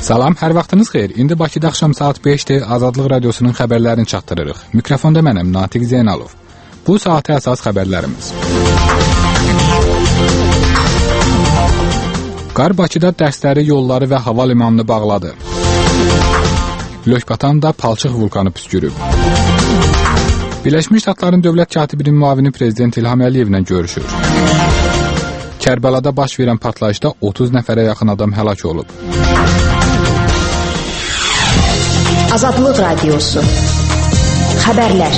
Salam, hər vaxtınız xeyir. İndi Bakıda axşam saat 5-dir, Azadlıq Radiosunun xəbərlərini çatdırırıq. Mikrofonda mənəm, Natiq Zeynalov. Bu saata əsas xəbərlərimiz. Qar Bakıda dərsləri, yolları və hava limanını bağladı. Lökbatanda palçıq vulkanı püskürüb. Birləşmiş Ştatların dövlət katibinin müavini prezident İlham Əliyevlə görüşür. Kərbəlada baş verən partlayışda 30 nəfərə yaxın adam həlak olub. Azadlıq Radiosu. Xəbərlər.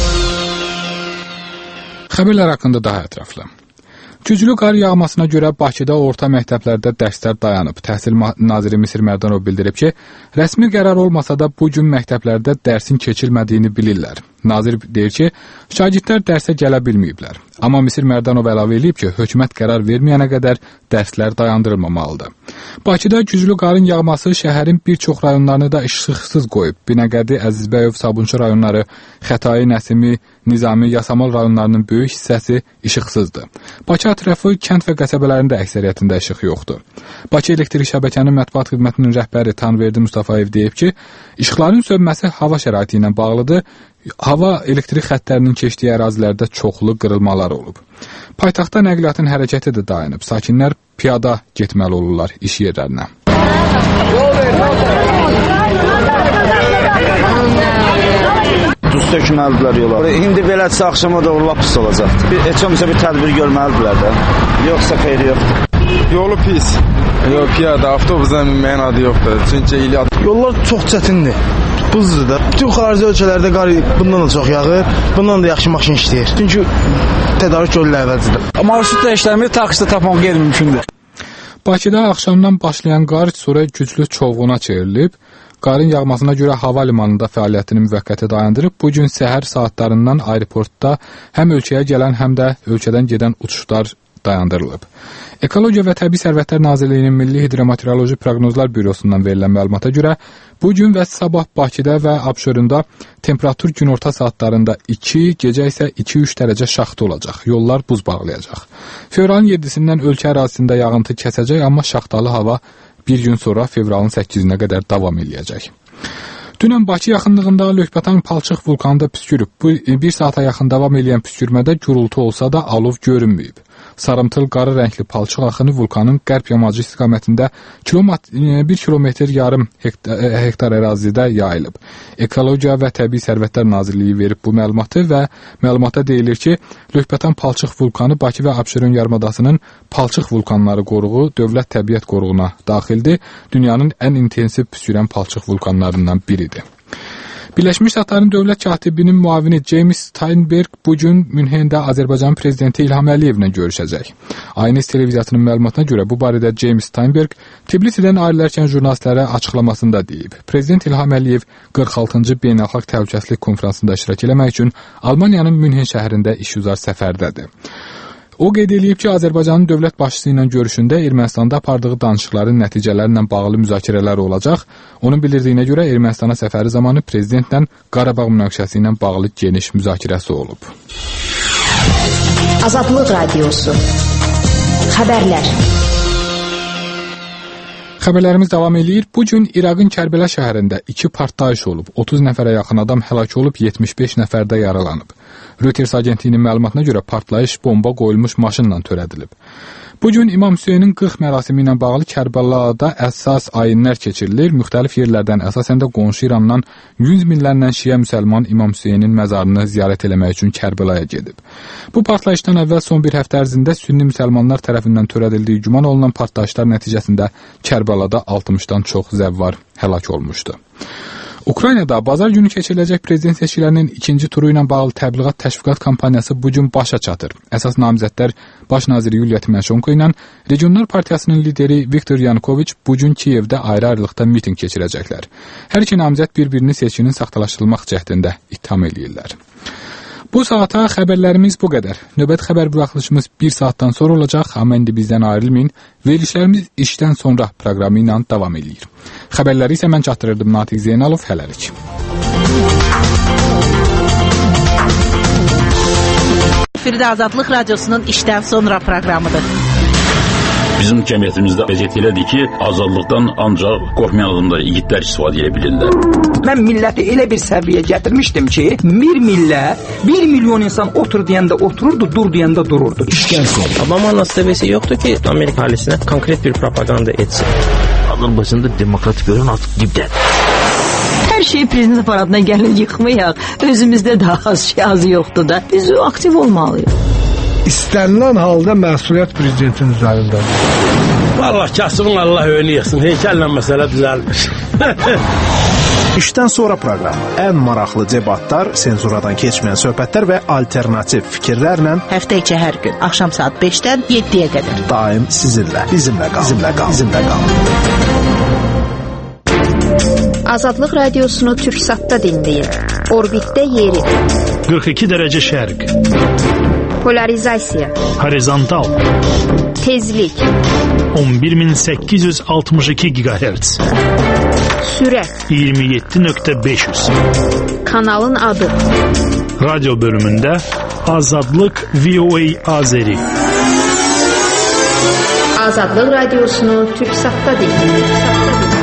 Xəbərlər haqqında daha ətraflı. Güclü qar yağmasına görə Bakıda orta məktəblərdə dərslər dayanıb. Təhsil naziri Misir Mərdanov bildirib ki, rəsmi qərar olmasa da bu gün məktəblərdə dərsin keçilmədiyini bilirlər. Nazir deyir ki, şagirdlər dərsə gələ bilməyiblər. Amma Misir Mərdanov əlavə edib ki, hökumət qərar verməyənə qədər dərslər dayandırılmamalıdır. Bakıda güclü qarın yağması şəhərin bir çox rayonlarını da işıqsız qoyub. Binəqədi, Əzizbəyov, Sabunçu rayonları, Xətai, Nəsimi, Nizami, Yasamal rayonlarının böyük hissəsi işıqsızdır. Bakı ətrafı kənd və qəsəbələrində əksəriyyətində işıq yoxdur. Bakı Elektrik Şəbəkənin mətbuat xidmətinin rəhbəri Tanverdi Mustafayev deyib ki, işıqların sönməsi hava şəraiti ilə bağlıdır. Hava elektrik xəttlərinin keçdiyi ərazilərdə çoxlu qırılmalar olub. Paytaxtda nəqliyyatın hərəkəti də dayanıb. Sakinlər piyada getməli olurlar iş yerlərinə. Duz tökməlidirlər yola. İndi belədirsə axşama doğru lap pis olacaqdır. Heç olmasa bir tədbir görməlidirlər də. Yoxsa xeyri yoxdur. Yolu pis. Piyada, avtobusa minməyin adı yoxdur. Çünki yollar çox çətindir. Buzdur da. Bütün xarici ölkələrdə qar bundan da çox yağır. Bundan da yaxşı maşın işləyir. Çünki tədarük yolu əvvəlcidir. Marşrutda işləmir, taksidə tapmaq qeyri-mümkündür. Bakıda axşamdan başlayan qar sonra güclü çovğuna çevrilib. Qarın yağmasına görə hava limanında fəaliyyətini müvəqqəti dayandırıb. Bu gün səhər saatlarından aeroportda həm ölkəyə gələn, həm də ölkədən gedən uçuşlar dayandırılıb. Ekologiya və Təbii Sərvətlər Nazirliyinin Milli Hidrometeoroloji Proqnozlar Bürosundan verilən məlumata görə bu gün və sabah Bakıda və Abşeronda temperatur günorta saatlarında 2, gecə isə 2-3 dərəcə şaxta olacaq. Yollar buz bağlayacaq. Fevralın 7-sindən ölkə ərazisində yağıntı kəsəcək, amma şaxtalı hava bir gün sonra fevralın 8-nə qədər davam edəcək. Dünən Bakı yaxınlığında Lökbatan palçıq vulkanında püskürüb. Bu bir saata yaxın davam edən püskürmədə gürültü olsa da alov görünməyib. Sarımtıl qarı rəngli palçıq axını vulkanın qərb yamacı istiqamətində 1,5 kilometr hektar ərazidə yayılıb. Ekologiya və Təbii Sərvətlər Nazirliyi verib bu məlumatı və məlumata deyilir ki, Lökbatan palçıq vulkanı Bakı və Abşeron yarımadasının palçıq vulkanları qoruğu Dövlət Təbiət qoruğuna daxildir. Dünyanın ən intensiv püskürən palçıq vulkanlarından biridir. Birləşmiş Ştatların dövlət katibinin müavini James Steinberg bu gün Münhendə Azərbaycan prezidenti İlham Əliyevlə görüşəcək. Aynes televiziyasının məlumatına görə bu barədə James Steinberg Tbilisidən ayrılarkən jurnalistlərə açıqlamasında deyib. Prezident İlham Əliyev 46-cı beynəlxalq təhlükəsizlik konfransında iştirak etmək üçün Almaniyanın Münhen şəhərində işgüzar səfərdədir. O qeyd edib ki, Azərbaycanın dövlət başçısı ilə görüşündə Ermənistanda apardığı danışıqların nəticələrlə bağlı müzakirələr olacaq. Onun bildirdiyinə görə Ermənistana səfəri zamanı prezidentlə Qarabağ münaqişəsi ilə bağlı geniş müzakirəsi olub. Azadlıq Radiosu. Xəbərlər. Xəbərlərimiz davam edir. Bu gün İraqın Kərbəla şəhərində 2 partlayış olub. 30 nəfərə yaxın adam həlak olub, 75 nəfər də yaralanıb. Reuters agentliyinin məlumatına görə partlayış bomba qoyulmuş maşınla törədilib. Bu gün İmam Hüseynin 40 mərasimi ilə bağlı Kərbəlada əsas ayinlər keçirilir. Müxtəlif yerlərdən, əsasən də qonşu İrandan 100 minlərlə şiə müsəlman İmam Hüseynin məzarını ziyarət eləmək üçün Kərbəlaya gedib. Bu partlayışdan əvvəl son bir həftə ərzində sünni müsəlmanlar tərəfindən törədildiyi güman olunan partlayışlar nəticəsində Kərbəlada 60-dan çox zəvvar həlak olmuşdu. Ukraynada bazar günü keçiriləcək prezident seçkilərinin ikinci turu ilə bağlı təbliğat təşviqat kampaniyası bu gün başa çatır. Əsas namizədlər Baş naziri Yuliya Timoşenko ilə Regionlar Partiyasının lideri Viktor Yanukoviç bu gün Kiyevdə ayrı-ayrılıqda miting keçirəcəklər. Hər iki namizəd bir-birini seçkinin saxtalaşdırılmaq cəhdində ittiham edirlər. Bu saata xəbərlərimiz bu qədər. Növbəti xəbər buraxılışımız 1 saatdan sonra olacaq, amma indi bizdən ayrılmayın. Verilişlərimiz işdən sonra proqramı ilə davam edir. Xəbərləri isə mən çatdırırdım, Natiq Zeynalov, hələlik. Efirdə Azadlıq Radiosunun işdən sonra proqramıdır. Bizim cəmiyyətimizdə vəziyyət elədir ki, azadlıqdan ancaq qorxmayan adamlar, igidlər istifadə edə bilirlər. Mən milləti elə bir səviyyəyə gətirmişdim ki, bir millət, 1 milyon insan otur deyəndə otururdu, dur deyəndə dururdu. İşkən son. Obama'nın asabiyesi yoktu ki Amerika ailesine konkret bir propaganda etsin. Adam başında demokrat görən artıq dibdən. Hər şeyi prezident aparatına gəlin yıxmayaq. Özümüzdə daha az yoxdur da. Biz aktiv olmalıyıq. İstənilən halda məsuliyyət prezidentin üzərindədir. Vallahi kasımın Allah önü yıxsın. Heykəllə məsələ düzəlmir. İşdən sonra proqramı. Ən maraqlı debatlar, senzuradan keçməyən söhbətlər və alternativ fikirlərlə həftə içi hər gün axşam saat 5-dən 7-yə qədər. Daim sizinlə. Bizimlə qalın. Azadlıq radiosunu Türksatda dinləyin. Orbitdə yeri. 42 dərəcə şərq. Polarizasiya. Horizontal. Tezlik. 11862 GHz. Sürət. 27.500. Kanalın adı. Radyo bölümündə Azadlıq VOA Azeri. Azadlıq radiosunu Türksatda dinləyin.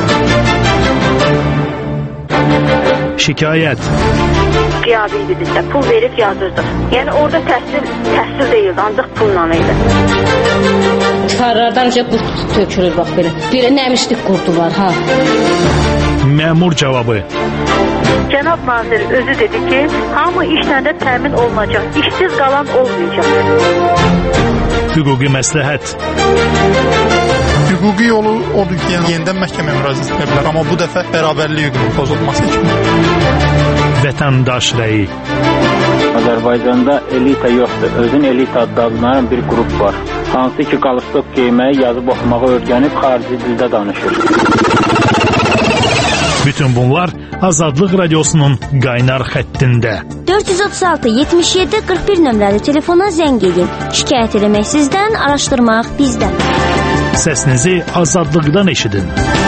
Şikayət. Qiyabi idi bizdə. Pul verib yazırdıq. Yəni orada təhsil deyildi, ancaq pulla idi. Divarlardan qurt tökülür bax belə. Bir nəmişlik qurdu var ha. Məmur cavabı. Cənab nazir özü dedi ki, hamı işlə təmin olunacaq. İşsiz qalan olmayacaq. Hüquqi məsləhət. Hüquqi yolu odur ki, yenidən məhkəməyə müraciət edə bilər, amma bu dəfə bərabərlik hüququnun pozulması kimi. Vətəndaş rəyi. Azərbaycanda elita yoxdur. Özün elita adlanan bir qrup var. Hansı ki, qalstok geyməyi, yazıb oxumağı öyrənib xarici dildə danışır. Bütün bunlar Azadlıq radiosunun qaynar xəttində. 436 77 41 nömrəli telefona zəng edin. Şikayət eləmək sizdən, araşdırmaq bizdən. Səsinizi Azadlıqdan eşidin.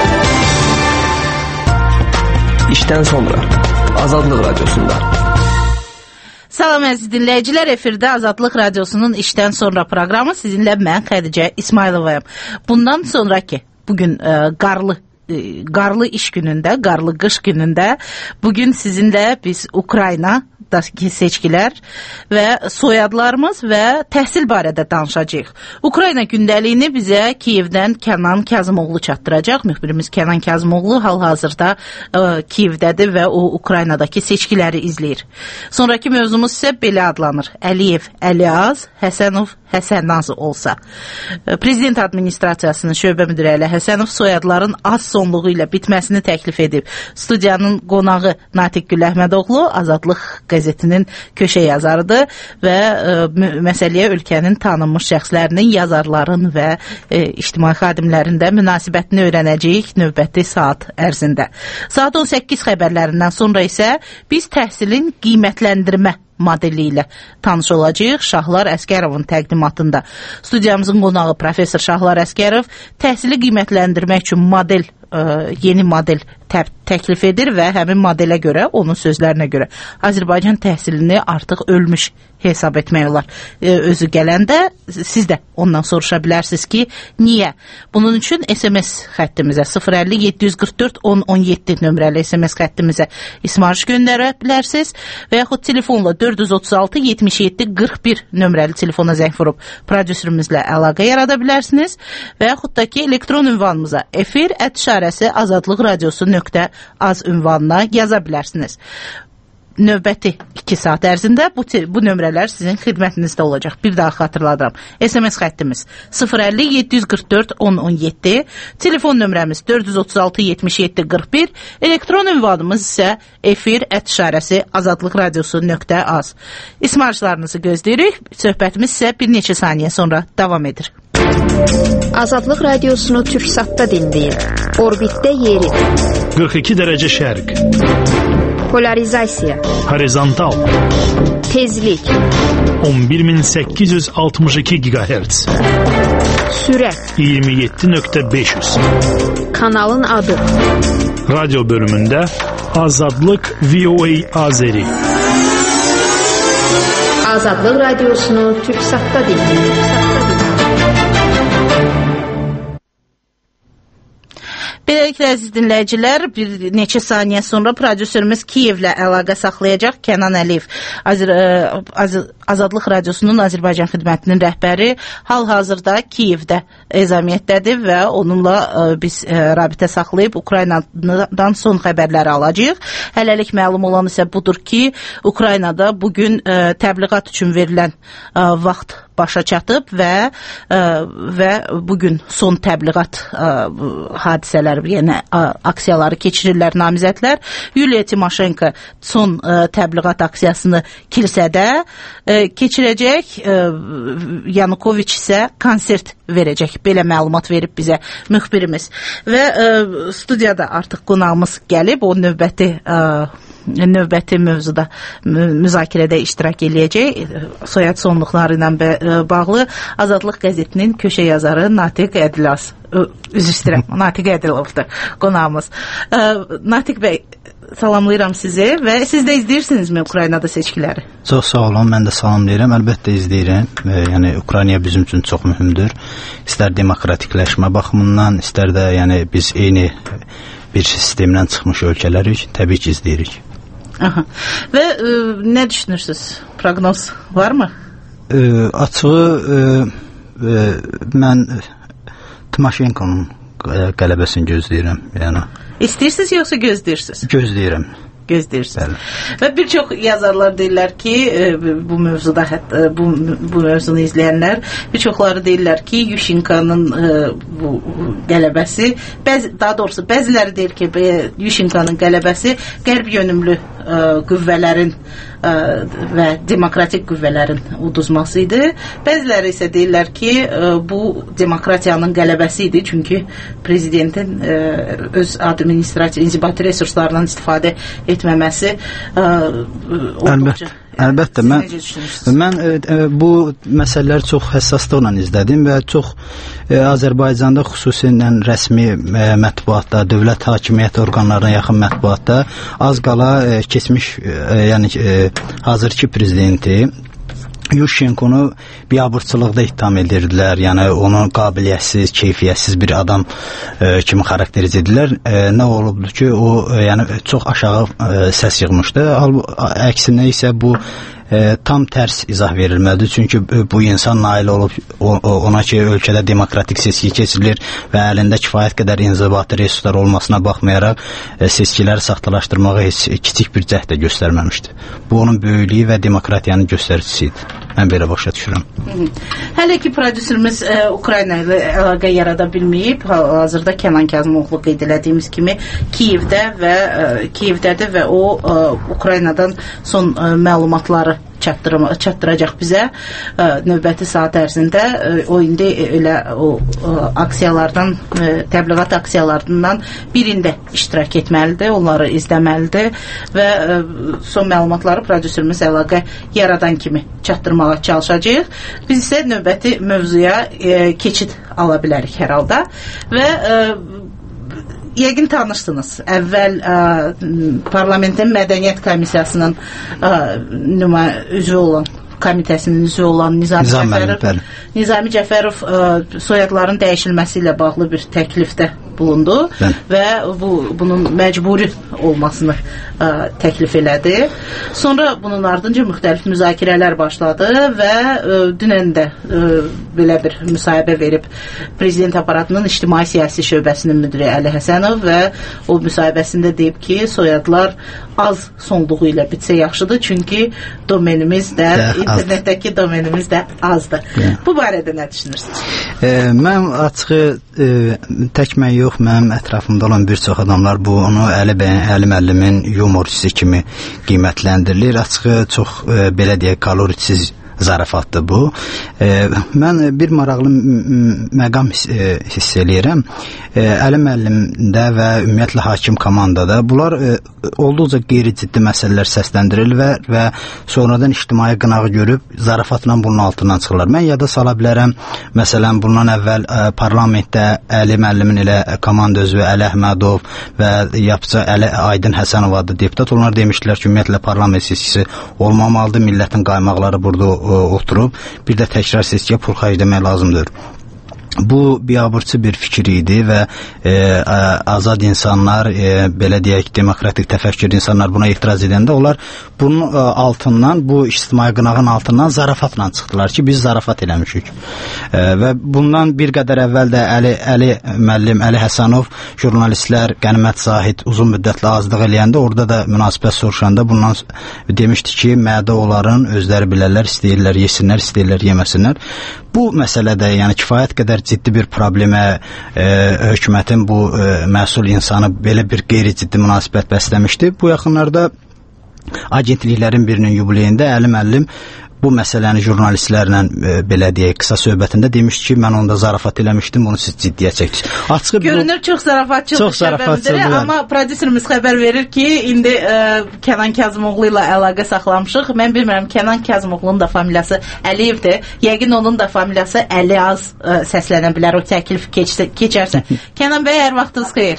İşdən sonra Azadlıq radiosunda. Salam əziz dinləyicilər, efirdə Azadlıq radiosunun işdən sonra proqramı sizinlə mən Xədicə İsmayılovayam. Bundan sonraki bugün qarlı iş günündə, qarlı qış günündə bugün sizinlə biz Ukraynadakı seçkilər və soyadlarımız və təhsil barədə danışacağıq. Ukrayna gündəliyini bizə Kiyevdən Kənan Kazımoğlu çatdıracaq. Müxbirimiz Kənan Kazımoğlu hal-hazırda Kiyevdədir və o Ukraynadakı seçkiləri izləyir. Sonraki mövzumuz isə belə adlanır. Əliyev Əliaz, Həsənov Həsənaz olsa. Prezident administrasiyasının şöbə müdiri Əli Həsənov soyadların az sonluğu ilə bitməsini təklif edib. Studiyanın qonağı Natiq Güləhmədoğlu Azadlıq qəzetinin köşə yazarıdır və məsələyə ölkənin tanınmış şəxslərinin, yazarların və ictimai xadimlərin də münasibətini öyrənəcəyik növbəti saat ərzində. Saat 18 xəbərlərindən sonra isə biz təhsilin qiymətləndirmə modeli ilə tanış olacağıq Şahlar Əskərovun təqdimatında. Studiyamızın qonağı professor Şahlar Əskərov təhsili qiymətləndirmək üçün yeni model təklif edir və həmin modelə görə, onun sözlərinə görə Azərbaycan təhsilini artıq ölmüş hesab etmək olar. Özü gələndə siz də ondan soruşa bilərsiniz ki, niyə? Bunun üçün SMS xəttimizə 050 744 1017 nömrəli SMS xəttimizə ismarış göndərə bilərsiniz və yaxud telefonla 436 77 41 nömrəli telefona zəng vurub prodüserimizlə əlaqə yarada bilərsiniz və yaxud da ki, elektron ünvanımıza efir@azadlıqradiosu.az ünvanına yaza bilərsiniz. Növbəti 2 saat ərzində bu nömrələr sizin xidmətinizdə olacaq. Bir daha xatırladıram. SMS xəttimiz 050 744 1017, telefon nömrəmiz 436 77 41, elektron ünvanımız isə efir@azadlıqradiosu.az. İsmarışlarınızı gözləyirik. Söhbətimiz isə bir neçə saniyə sonra davam edir. Azadlıq radiosunu Türksatda dinləyin. Orbitdə yeri. 42 dərəcə şərq. Polarizasiya. Horizontal. Tezlik. 11862 GHz. Sürət. 27.500. Kanalın adı. Radyo bölümündə Azadlıq VOA Azeri. Azadlıq radiosunu Türksatda dinləyin. Beləliklə, əziz dinləyicilər, bir neçə saniyə sonra prodüserimiz Kiyevlə əlaqə saxlayacaq. Kənan Əliyev, Azadlıq Radiosunun Azərbaycan xidmətinin rəhbəri, hal-hazırda Kiyevdə ezamiyyətdədir və onunla biz rabitə saxlayıb Ukraynadan son xəbərləri alacağıq. Hələlik məlum olan isə budur ki, Ukraynada bugün təbliğat üçün verilən vaxt başa çatıb və bugün son təbliğat hadisələri, yəni aksiyaları keçirirlər namizədlər. Yuliya Timoşenko son təbliğat aksiyasını kilsədə keçirəcək, Yanukoviç isə konsert verəcək. Belə məlumat verib bizə müxbirimiz. Və studiyada artıq qonağımız gəlib, o növbəti mövzuda müzakirədə iştirak eləyəcək. Soyad sonluqları ilə bağlı Azadlıq qəzetinin köşə yazarı Natiq Ədilaz. Üzr istəyirəm, Natiq Ədilovdur qonağımız. Natiq bəy, salamlayıram sizi və siz də izləyirsinizmi Ukraynada seçkiləri? Çox sağ olun, mən də salamlayıram. Əlbəttə izləyirəm. Yəni Ukrayna bizim üçün çox mühümdür. İstər demokratikləşmə baxımından, istər də yəni biz eyni bir sistemdən çıxmış ölkələri təbii ki izləyirik. Aha. Və nə düşünürsünüz? Proqnoz varmı? Açığı mən Timoşenkonun qələbəsini gözləyirəm. Yəni. İstəyirsiniz yoxsa gözləyirsiniz? Gözləyirəm. Gözləyirsiniz. Və bir çox yazarlar deyirlər ki, bu mövzuda bu mövzunu izləyənlər, bir çoxları deyirlər ki, Yushchenko'nun bu qələbəsi, daha doğrusu bəziləri deyir ki, Yushchenko'nun qələbəsi qərb yönümlü qüvvələrin və demokratik qüvvələrin uduzması idi. Bəziləri isə deyirlər ki, bu demokratiyanın qələbəsi idi, çünki prezidentin öz administrativ, inzibati resurslarından istifadə etməməsi olduqca. Əlbəttə, mən bu məsələləri çox həssaslıqla izlədim və çox Azərbaycanda xüsusilə rəsmi mətbuatda, dövlət hakimiyyət orqanlarına yaxın mətbuatda az qala keçmiş, yəni hazırki prezidenti Yushchenkonu biabırçılıqda ittiham edirdilər, yəni onu qabiliyyətsiz, keyfiyyətsiz bir adam kimi xarakterizə edirlər. Nə olubdur ki, o yəni çox aşağı səs yığmışdı. Əksinə isə bu tam tərs izah verilməlidir. Çünki bu insan nail olub ona ki, ölkədə demokratik seçki keçirilir və əlində kifayət qədər inzibati resurslar olmasına baxmayaraq seçkiləri saxtalaşdırmağa heç kiçik bir cəhd də göstərməmişdi. Bu onun böyüklüyü və demokratiyanın göstəricisi idi. Mən belə başa düşürəm. Hələ ki, prodüserimiz Ukrayna ilə əlaqə yarada bilməyib. Hazırda Kənan Kazımoğlu qeyd elədiyimiz kimi Kiyevdədir və o Ukraynadan son məlumatları çatdıracaq bizə növbəti saat ərzində. O indi elə o aksiyalardan, təbliğat aksiyalarından birində iştirak etməlidir, onları izləməlidir və son məlumatları prodüserimiz əlaqə yaradan kimi çatdırmağa çalışacağıq. Biz isə növbəti mövzuya keçid ala bilərik hər halda və yəqin tanışsınız. Əvvəl parlamentin mədəniyyət komissiyasının üzvü olan, komitəsinin üzvü olan Nizami Cəfərov soyadların dəyişilməsi ilə bağlı bir təklifdə bulundu və bunun məcburi olmasını təklif elədi. Sonra bunun ardınca müxtəlif müzakirələr başladı və dünən də belə bir müsahibə verib prezident aparatının ictimai siyasi şöbəsinin müdiri Əli Həsənov və o müsahibəsində deyib ki, soyadlar az sonluğu ilə bitsə yaxşıdır, çünki domenimiz də, internetdəki domenimiz də azdır. Bu barədə nə düşünürsünüz? Mən açığı tək mən yox, mənim ətrafımda olan bir çox adamlar bunu Əli müəllimin yumorçisi kimi qiymətləndirilir. Açığı çox belə deyək, kalorisiz zarafatdır bu. Mən bir maraqlı məqam hiss eləyirəm. Əli müəllimdə və ümumiyyətlə hakim komandada bunlar olduqca qeyri-ciddi məsələlər səsləndirirlər və sonradan ictimai qınağı görüb zarafatla bunun altından çıxırlar. Mən yada sala bilərəm, məsələn, bundan əvvəl parlamentdə Əli müəllimin elə komanda üzvü Əli Əhmədov və yapıcı Əli Aydın Həsənov adlı deputat, onlar demişdilər ki, ümumiyyətlə parlament seçkisi olmamalıdır, millətin qaymaqları burada oturub, bir də təkrar seçkiyə pul xərcləmək lazımdır. Bu biabırçı bir fikir idi və azad insanlar, belə deyək, demokratik təfəkkür insanlar buna etiraz edəndə onlar bunun altından, bu ictimai qınağın altından zarafatla çıxdılar ki, biz zarafat eləmişik. Və bundan bir qədər əvvəl də Əli müəllim, Əli Həsənov, jurnalistlər Qənimət Zahid uzun müddətli azlıq eləyəndə, orada da münasibət soruşanda bundan demişdi ki, mədə onların özləri bilərlər, istəyirlər yesinlər, istəyirlər yeməsinlər. Bu məsələdə, yəni kifayət qədər ciddi bir problemə hökumətin bu məsul insanı belə bir qeyri-ciddi münasibət bəsləmişdi. Bu yaxınlarda agentliklərin birinin yubileyində Əli müəllim bu məsələni jurnalistlərlə belə deyək, qısa söhbətində demişdi ki, mən onda zarafat eləmişdim, bunu siz ciddiyə çəksiniz. Görünür, çox zarafatçılıdır, amma prodüserimiz xəbər verir ki, indi Kənan Kazımoğlu ilə əlaqə saxlamışıq. Mən bilmirəm, Kənan Kazımoğlu'nun da familiyası Əliyevdir. Yəqin onun da familiyası Əliyaz səslənə bilər, o təklif keçərsə. Kənan bəy, hər vaxtınız xeyir.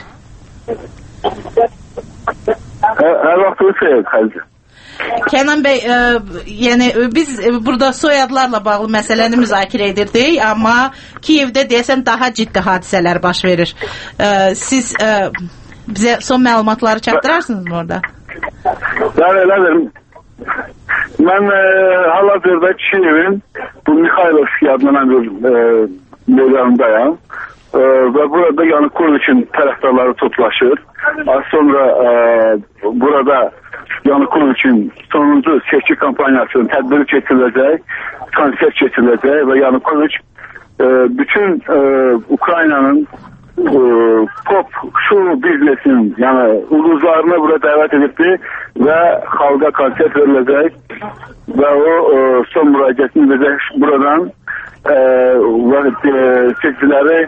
Hər vaxtınız xeyir, xəlcə. Kənan bəy, yəni biz burada soyadlarla bağlı məsələni müzakirə edirdik, amma Kiyevdə deyəsən daha ciddi hadisələr baş verir. Siz bizə son məlumatları çatdırarsınız mı orada? Elədir. Mən hal-hazırda Kiyevin bu Mikhailovski adlanan bir meydanındayım və burada Yanukoviçin tərəfdarları toplaşır. Az sonra burada Yanukoviçin sonuncu seçki kampanyasının tədbiri keçiriləcək, konsert keçiriləcək və Yanukoviç bütün Ukraynanın pop show biznesinin, yəni ulduzlarını bura dəvət edibdi və xalqa konsert veriləcək və o son müraciətini edəcək buradan və seçiciləri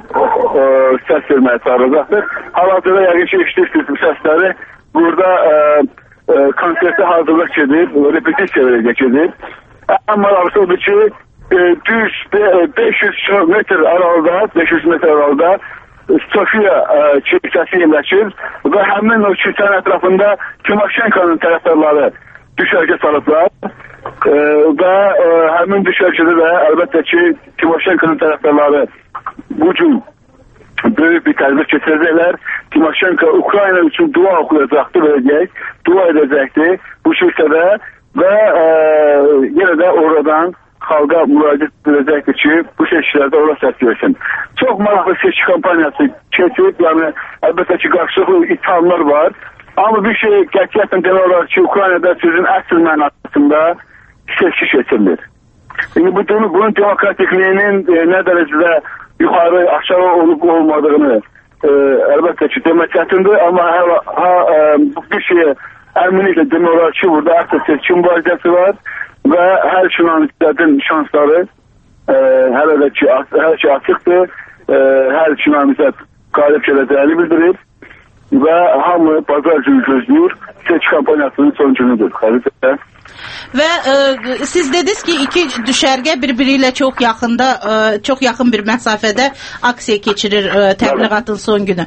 səs verməyə çağıracaqdır. Hal-hazırda yəqin ki, işləyirsiniz bu səsləri. Burada konsertə hazırlıq gedir, repetisiya verəcək gedir. Amma maraqlısı odur ki, düz 500 metr aralıda Sofiya kilsəsi yerləşir və həmin o kilsənin ətrafında Timoşenko'nun tərəfdarları düşərgə salıblar və həmin düşərgədə də əlbəttə ki, Timoşenko'nun tərəfdarları bu gün böyük bir tədbir keçirəcəklər. Timoşenko Ukrayna üçün dua oxuyacaqdır, verəcək, dua edəcəkdir bu kilsədə və yenə də oradan xalqa müraciət edəcəkdir ki, bu seçkilərdə ora səs versin. Çox maraqlı seçki kampaniyası keçib, yəni əlbəttə ki, qarşılıqlı ithamlar var. Amma bir şey qətiyyətlə demək olar ki, Ukraynada sözün əsl mənasında seçki keçirilir. Yəni bunun demokratikliyinin nə dərəcədə yuxarı, aşağı olub olmadığını əlbəttə ki, demək çətindir, amma bir şeyə əminliklə demək olar ki, burada əsl seçki mübarizəsi var və hər iki namizədin şansları hələ də ki, hər şey açıqdır, hər iki namizəd qalib gələcəyini bildirir və hamı bazar günü gözləyir, seçki kampaniyasının son günüdür. Və siz dediniz ki, iki düşərgə birbiri ilə çox yaxın bir məsafədə aksiya keçirir təbliğatın son günü.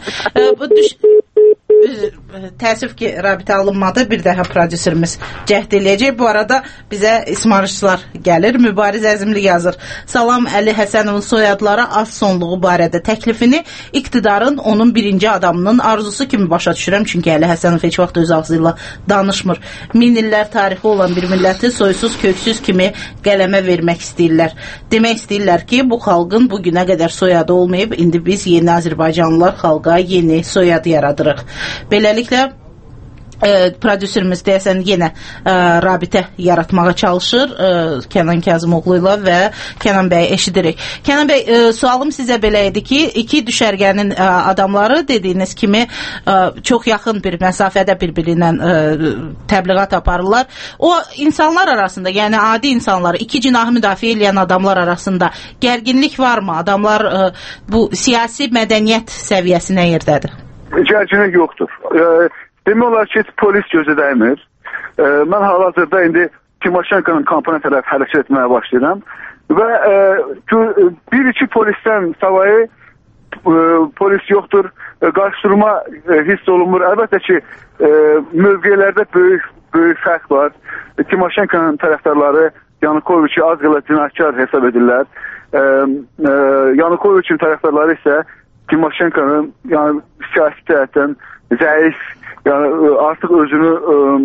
Təəssüf ki, rabitə alınmadı. Bir daha prodüserimiz cəhd eləyəcək. Bu arada bizə ismarışçılar gəlir. Mübariz Əzimli yazır. Salam, Əli Həsənovun soyadları az sonluğu barədə təklifini iqtidarın onun birinci adamının arzusu kimi başa düşürəm. Çünki Əli Həsənov heç vaxt öz ağzı ilə danışmır. Min illər tarixi olan bir milləti soysuz, köksüz kimi qələmə vermək istəyirlər. Demək istəyirlər ki, bu xalqın bu günə qədər soyadı olmayıb. İndi biz yeni Azərbaycanlılar xalqa yeni soyad yaradırıq. Beləliklə prodüserimiz deyəsən yenə rabitə yaratmağa çalışır Kənan Kazımoğlu ilə və Kənan bəy eşidirik. Kənan bəy, sualım sizə belə idi ki, iki düşərgənin adamları dediyiniz kimi çox yaxın bir məsafədə bir-birindən təbliğat aparırlar. O insanlar arasında, yəni adi insanlar, iki cinahı müdafiə edən adamlar arasında gərginlik varmı? Adamlar bu siyasi mədəniyyət səviyyəsi nə yerdədir? Gərginlik yoxdur. Demək olar ki, polis gözə dəymir. Mən hal-hazırda indi Timoşenko'nun kampanya tərəf hərəkət etməyə başlayıram və bir-iki polisdən savayı polis yoxdur. Qarşıdurma hiss olunmur. Əlbəttə ki, mövqelərdə böyük fərq var. Timoşenko'nun tərəfdarları Yanukoviçi az qala cinayətkar hesab edirlər. Yanukoviçin tərəfdarları isə Timoşenkonun siyasi cəhətdən zəif, artıq özünü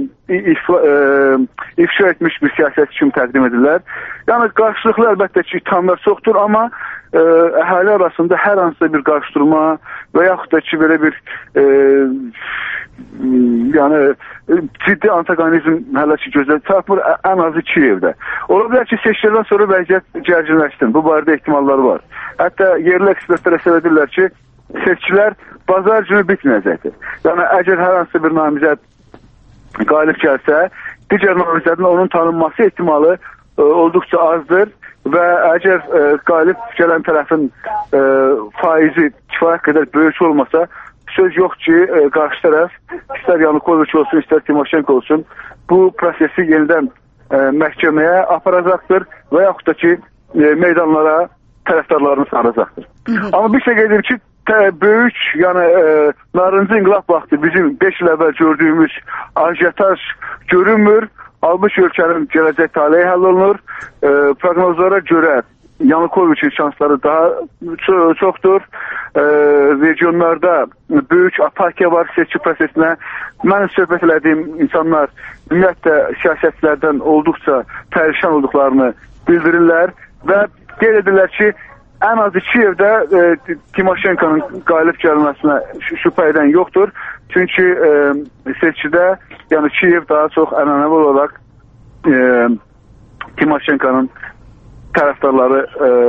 ifşa etmiş bir siyasətçi kimi təqdim edirlər. Qarşılıqlı əlbəttə ki, ithamlar çoxdur, amma əhali arasında hər hansısa bir qarşıdurma və yaxud da ki, belə bir ciddi antagonizm hələ ki gözlə çarpmır, ən azı Kiyevdə. Ola bilər ki, seçkilərdən sonra vəziyyət gərginləşsin. Bu barədə ehtimallar var. Hətta yerli ekspertlər hesab edirlər ki, seçkilər bazar günü bitməyəcəkdir. Əgər hər hansı bir namizəd qalib gəlsə, digər namizədin onun tanınması ehtimalı olduqca azdır və əgər qalib gələn tərəfin faizi kifayət qədər böyük olmasa, söz yox ki, qarşı tərəf, istər Yanukoviç olsun, istər Timoşenko olsun, bu prosesi yenidən məhkəməyə aparacaqdır və yaxud da ki, meydanlara tərəfdarlarını saracaqdır. Amma bir şey qeyd ki, böyük, narıncı inqilab vaxtı bizim 5 il əvvəl gördüyümüz ajitaj görünmür, halbuki ölkənin gələcək taleyi həll olunur. Proqnozlara görə Yanukoviçin şansları daha çoxdur. Regionlarda böyük apatiya var seçki prosesinə. Mən söhbət elədiyim insanlar ümumiyyətlə siyasətçilərdən olduqca pərişan olduqlarını bildirirlər və qeyd edirlər ki, ən azı Kiyevdə Timoşenkonun qalib gəlməsinə şübhə edən yoxdur. Çünki seçkidə, Kiyev daha çox ənənəvi olaraq Timoşenkonun tərəfdarları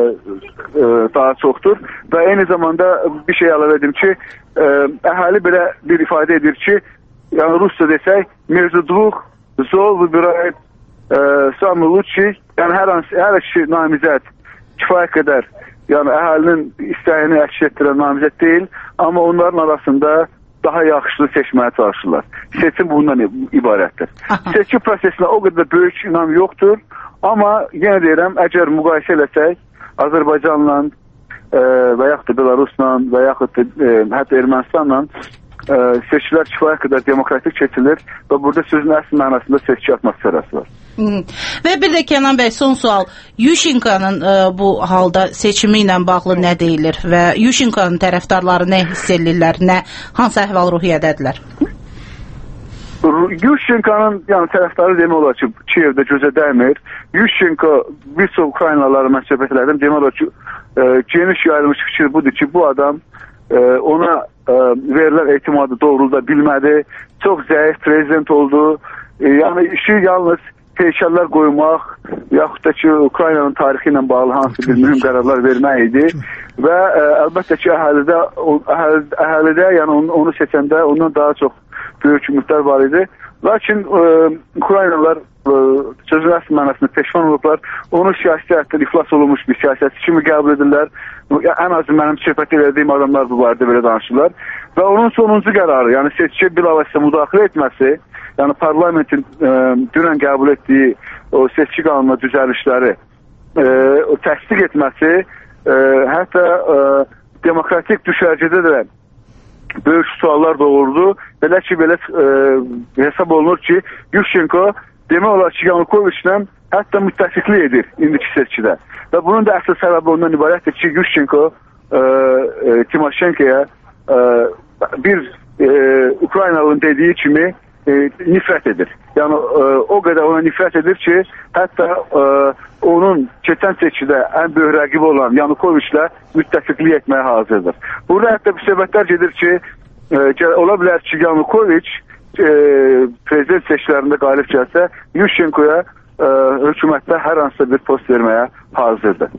daha çoxdur və eyni zamanda bir şey əlavə edim ki, əhali belə bir ifadə edir ki, Rusca desək, mevcudluq, zol, vыбирает самый лучший, hər iki namizəd kifayət qədər, əhalinin istəyini əks etdirən namizəd deyil, amma onların arasında daha yaxşısını seçməyə çalışırlar. Seçim bundan ibarətdir. Seçki prosesinə o qədər böyük inam yoxdur. Amma yenə deyirəm, əgər müqayisə eləsək, Azərbaycanla və yaxud da Belarusla və yaxud da hətta Ermənistanla seçkilər kifayət qədər demokratik keçilir və burada sözün əsl mənasında seçki atmosferası var. Və bir də Kənan bəy, son sual. Yushchenko'nun bu halda seçimi ilə bağlı nə deyilir və Yushchenko'nun tərəfdarları nə hiss edirlər, hansı əhval-ruhiyyədədirlər? Yushchenko'nun tərəfdarı demək olar ki, Kiyevdə gözə dəymir. Yushchenko bir çox Ukraynalıları mən söhbət elədim. Demək olar ki, geniş yayılmış fikir budur ki, bu adam ona verilən etimadı doğrulda bilmədi. Çox zəif prezident oldu. İşi yalnız heykəllər qoymaq, yaxud da ki, Ukraynanın tarixi ilə bağlı hansı bir mühüm qərarlar vermək idi. Və əlbəttə ki, əhalidə, onu seçəndə ondan daha çox böyük ümidlər var idi. Lakin Ukraynalılar sözün əsl mənasında peşman olublar. Onu siyasi cəhətdən iflas olunmuş bir siyasətçi kimi qəbul edirlər. Ən azı mənim söhbət edədiyim adamlar bu barədə belə danışırlar. Və onun sonuncu qərarı, seçkiyə bilavasitə müdaxilə etməsi, parlamentin dünən qəbul etdiyi o seçki qanununa düzəlişləri təsdiq etməsi, hətta demokratik düşərgədə də böyük suallar doğurdu. Belə ki, belə hesab olunur ki, Yushchenko demək olar ki, Yanukoviçlə hətta müttəfiqlik edir indiki seçkidə. Və bunun da əsl səbəbi ondan ibarətdir ki, Yushchenko Timoşenko'ya bir Ukraynalının dediyi kimi nifrət edir. O qədər ona nifrət edir ki, hətta onun keçən seçkidə ən böyük rəqibi olan Yanukoviçlə müttəfiqlik etməyə hazırdır. Burada hətta bir söhbətlər gedir ki, ola bilər ki, Yanukoviç prezident seçkilərində qalib gəlsə, Yushchenko'ya hökumətdə hər hansısa bir post verməyə hazırdır.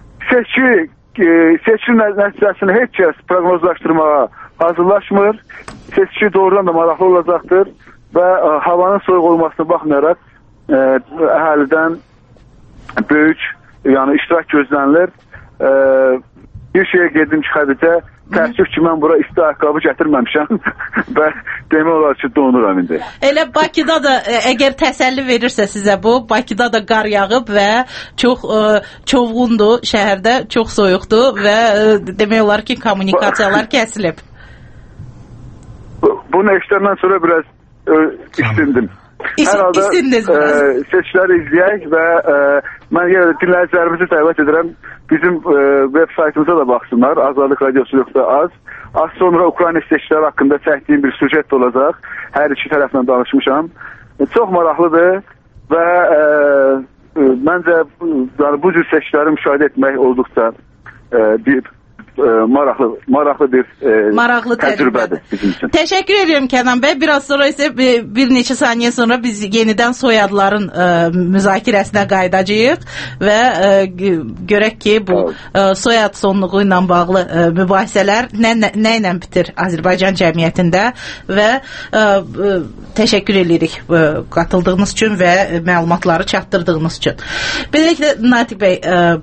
Seçki nəticəsini heç kəs proqnozlaşdırmağa hazırlaşmır. Seçki doğrudan da maraqlı olacaqdır və havanın soyuq olmasına baxmayaraq əhalidən böyük iştirak gözlənilir. Bir şeyə gedim ki, Xədicə, təəssüf ki, mən bura isti ayaqqabı gətirməmişəm və demək olar ki, donuram indi. Elə Bakıda da, əgər təsəlli verirsə sizə bu, Bakıda da qar yağıb və çox çovğundur şəhərdə, çox soyuqdur və demək olar ki, kommunikasiyalar kəsilib. Bunu eşitəndən sonra biraz istindim. Hər halda seçkiləri izləyək və mən yenə də dinləyicilərimizi dəvət edirəm. Bizim web saytımıza da baxsınlar. Azadlıq Radiosu.az. Az sonra Ukrayna seçkiləri haqqında çəkdiyim bir süjet olacaq. Hər iki tərəflə danışmışam. Çox maraqlıdır və məncə bu cür seçkiləri müşahidə etmək olduqca bir maraqlı bir təcrübədir bizim üçün. Təşəkkür edirəm Kənan bəy. Biraz sonra isə bir neçə saniyə sonra biz yenidən soyadların müzakirəsinə qayıdacağıq və görək ki, bu soyad sonluğu ilə bağlı mübahisələr nə ilə bitir Azərbaycan cəmiyyətində və təşəkkür edirik qatıldığınız üçün və məlumatları çatdırdığınız üçün. Beləliklə, Natiq bəy,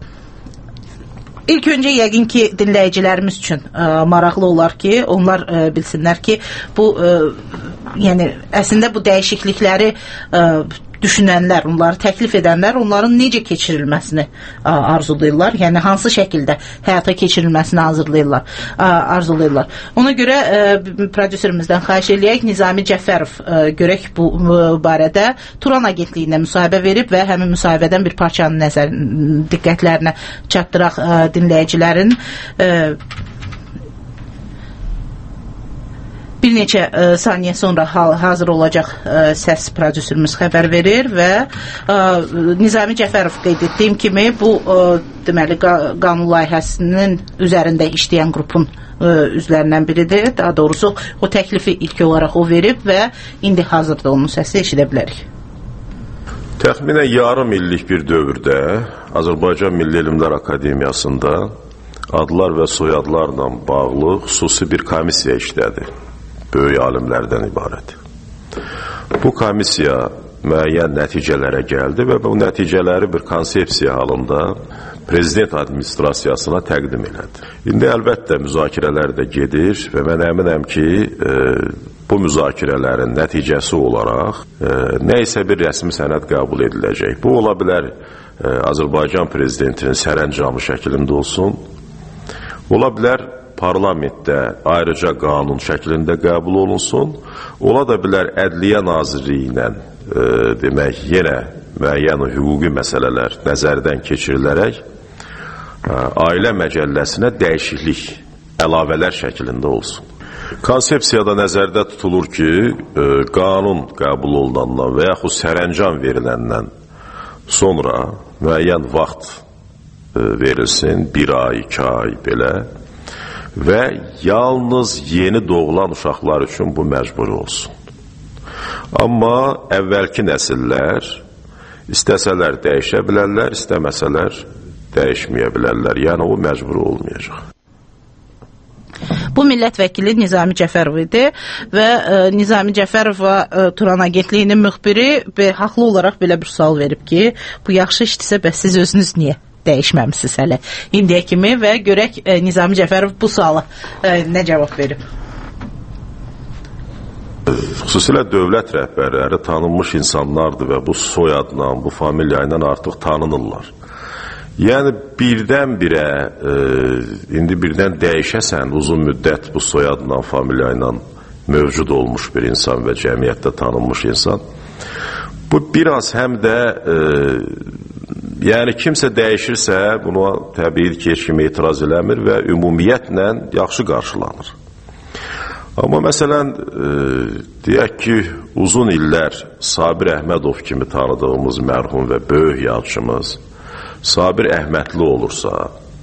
İlk öncə yəqin ki, dinləyicilərimiz üçün maraqlı olar ki, onlar bilsinlər ki, bu yəni əslində bu dəyişiklikləri düşünənlər, onları təklif edənlər onların necə keçirilməsini arzulayırlar, yəni hansı şəkildə həyata keçirilməsini arzulayırlar. Ona görə prodüserimizdən xahiş eləyək, Nizami Cəfərov görək bu barədə Turan agentliyinə müsahibə verib və həmin müsahibədən bir parçanın diqqətlərinə çatdıraq dinləyicilərin. Bir neçə saniyə sonra hazır olacaq səs prodüserimiz xəbər verir və Nizami Cəfərov qeyd etdiyim kimi bu deməli qanun layihəsinin üzərində işləyən qrupun üzvlərindən biridir. Daha doğrusu o təklifi ilk olaraq o verib və indi hazırda onun səsi eşidə bilərik. Təxminən yarım illik bir dövrdə Azərbaycan Milli Elmlər Akademiyasında adlar və soyadlarla bağlı xüsusi bir komissiya işlədi. Böyük alimlərdən ibarət. Bu komissiya müəyyən nəticələrə gəldi və bu nəticələri bir konsepsiya halında prezident administrasiyasına təqdim elədi. İndi əlbəttə müzakirələr də gedir və mən əminəm ki, bu müzakirələrin nəticəsi olaraq nə isə bir rəsmi sənəd qəbul ediləcək. Bu ola bilər Azərbaycan prezidentinin sərəncamı şəklində olsun, ola bilər parlamentdə ayrıca qanun şəklində qəbul olunsun, ola da bilər Ədliyyə Nazirliyi ilə demək, yenə müəyyən hüquqi məsələlər nəzərdən keçirilərək ailə məcəlləsinə dəyişiklik, əlavələr şəklində olsun. Konsepsiyada nəzərdə tutulur ki, qanun qəbul olunandan və yaxud sərəncam veriləndən sonra müəyyən vaxt verilsin, 1 ay, 2 ay belə və yalnız yeni doğulan uşaqlar üçün bu məcburi olsun. Amma əvvəlki nəsillər istəsələr dəyişə bilərlər, istəməsələr dəyişməyə bilərlər. Yəni o məcburi olmayacaq. Bu millət vəkili Nizami Cəfərov idi və Nizami Cəfərova Turan agentliyinin müxbiri haqlı olaraq belə bir sual verib ki, bu yaxşı işdirsə, bəs siz özünüz niyə dəyişməmisiniz hələ indiyə kimi və görək Nizami Cəfərov bu suala nə cavab verib. Xüsusilə dövlət rəhbərləri tanınmış insanlardır və bu soyadla, bu familiya ilə artıq tanınırlar. Yəni birdən-birə indi birdən dəyişəsən uzun müddət bu soyadla, familiya ilə mövcud olmuş bir insan və cəmiyyətdə tanınmış insan. Bu biraz həm də yəni kimsə dəyişirsə, buna təbii ki, heç kim etiraz eləmir və ümumiyyətlə yaxşı qarşılanır. Amma məsələn, deyək ki, uzun illər Sabir Əhmədov kimi tanıdığımız mərhum və böyük yazıçımız Sabir Əhmədli olursa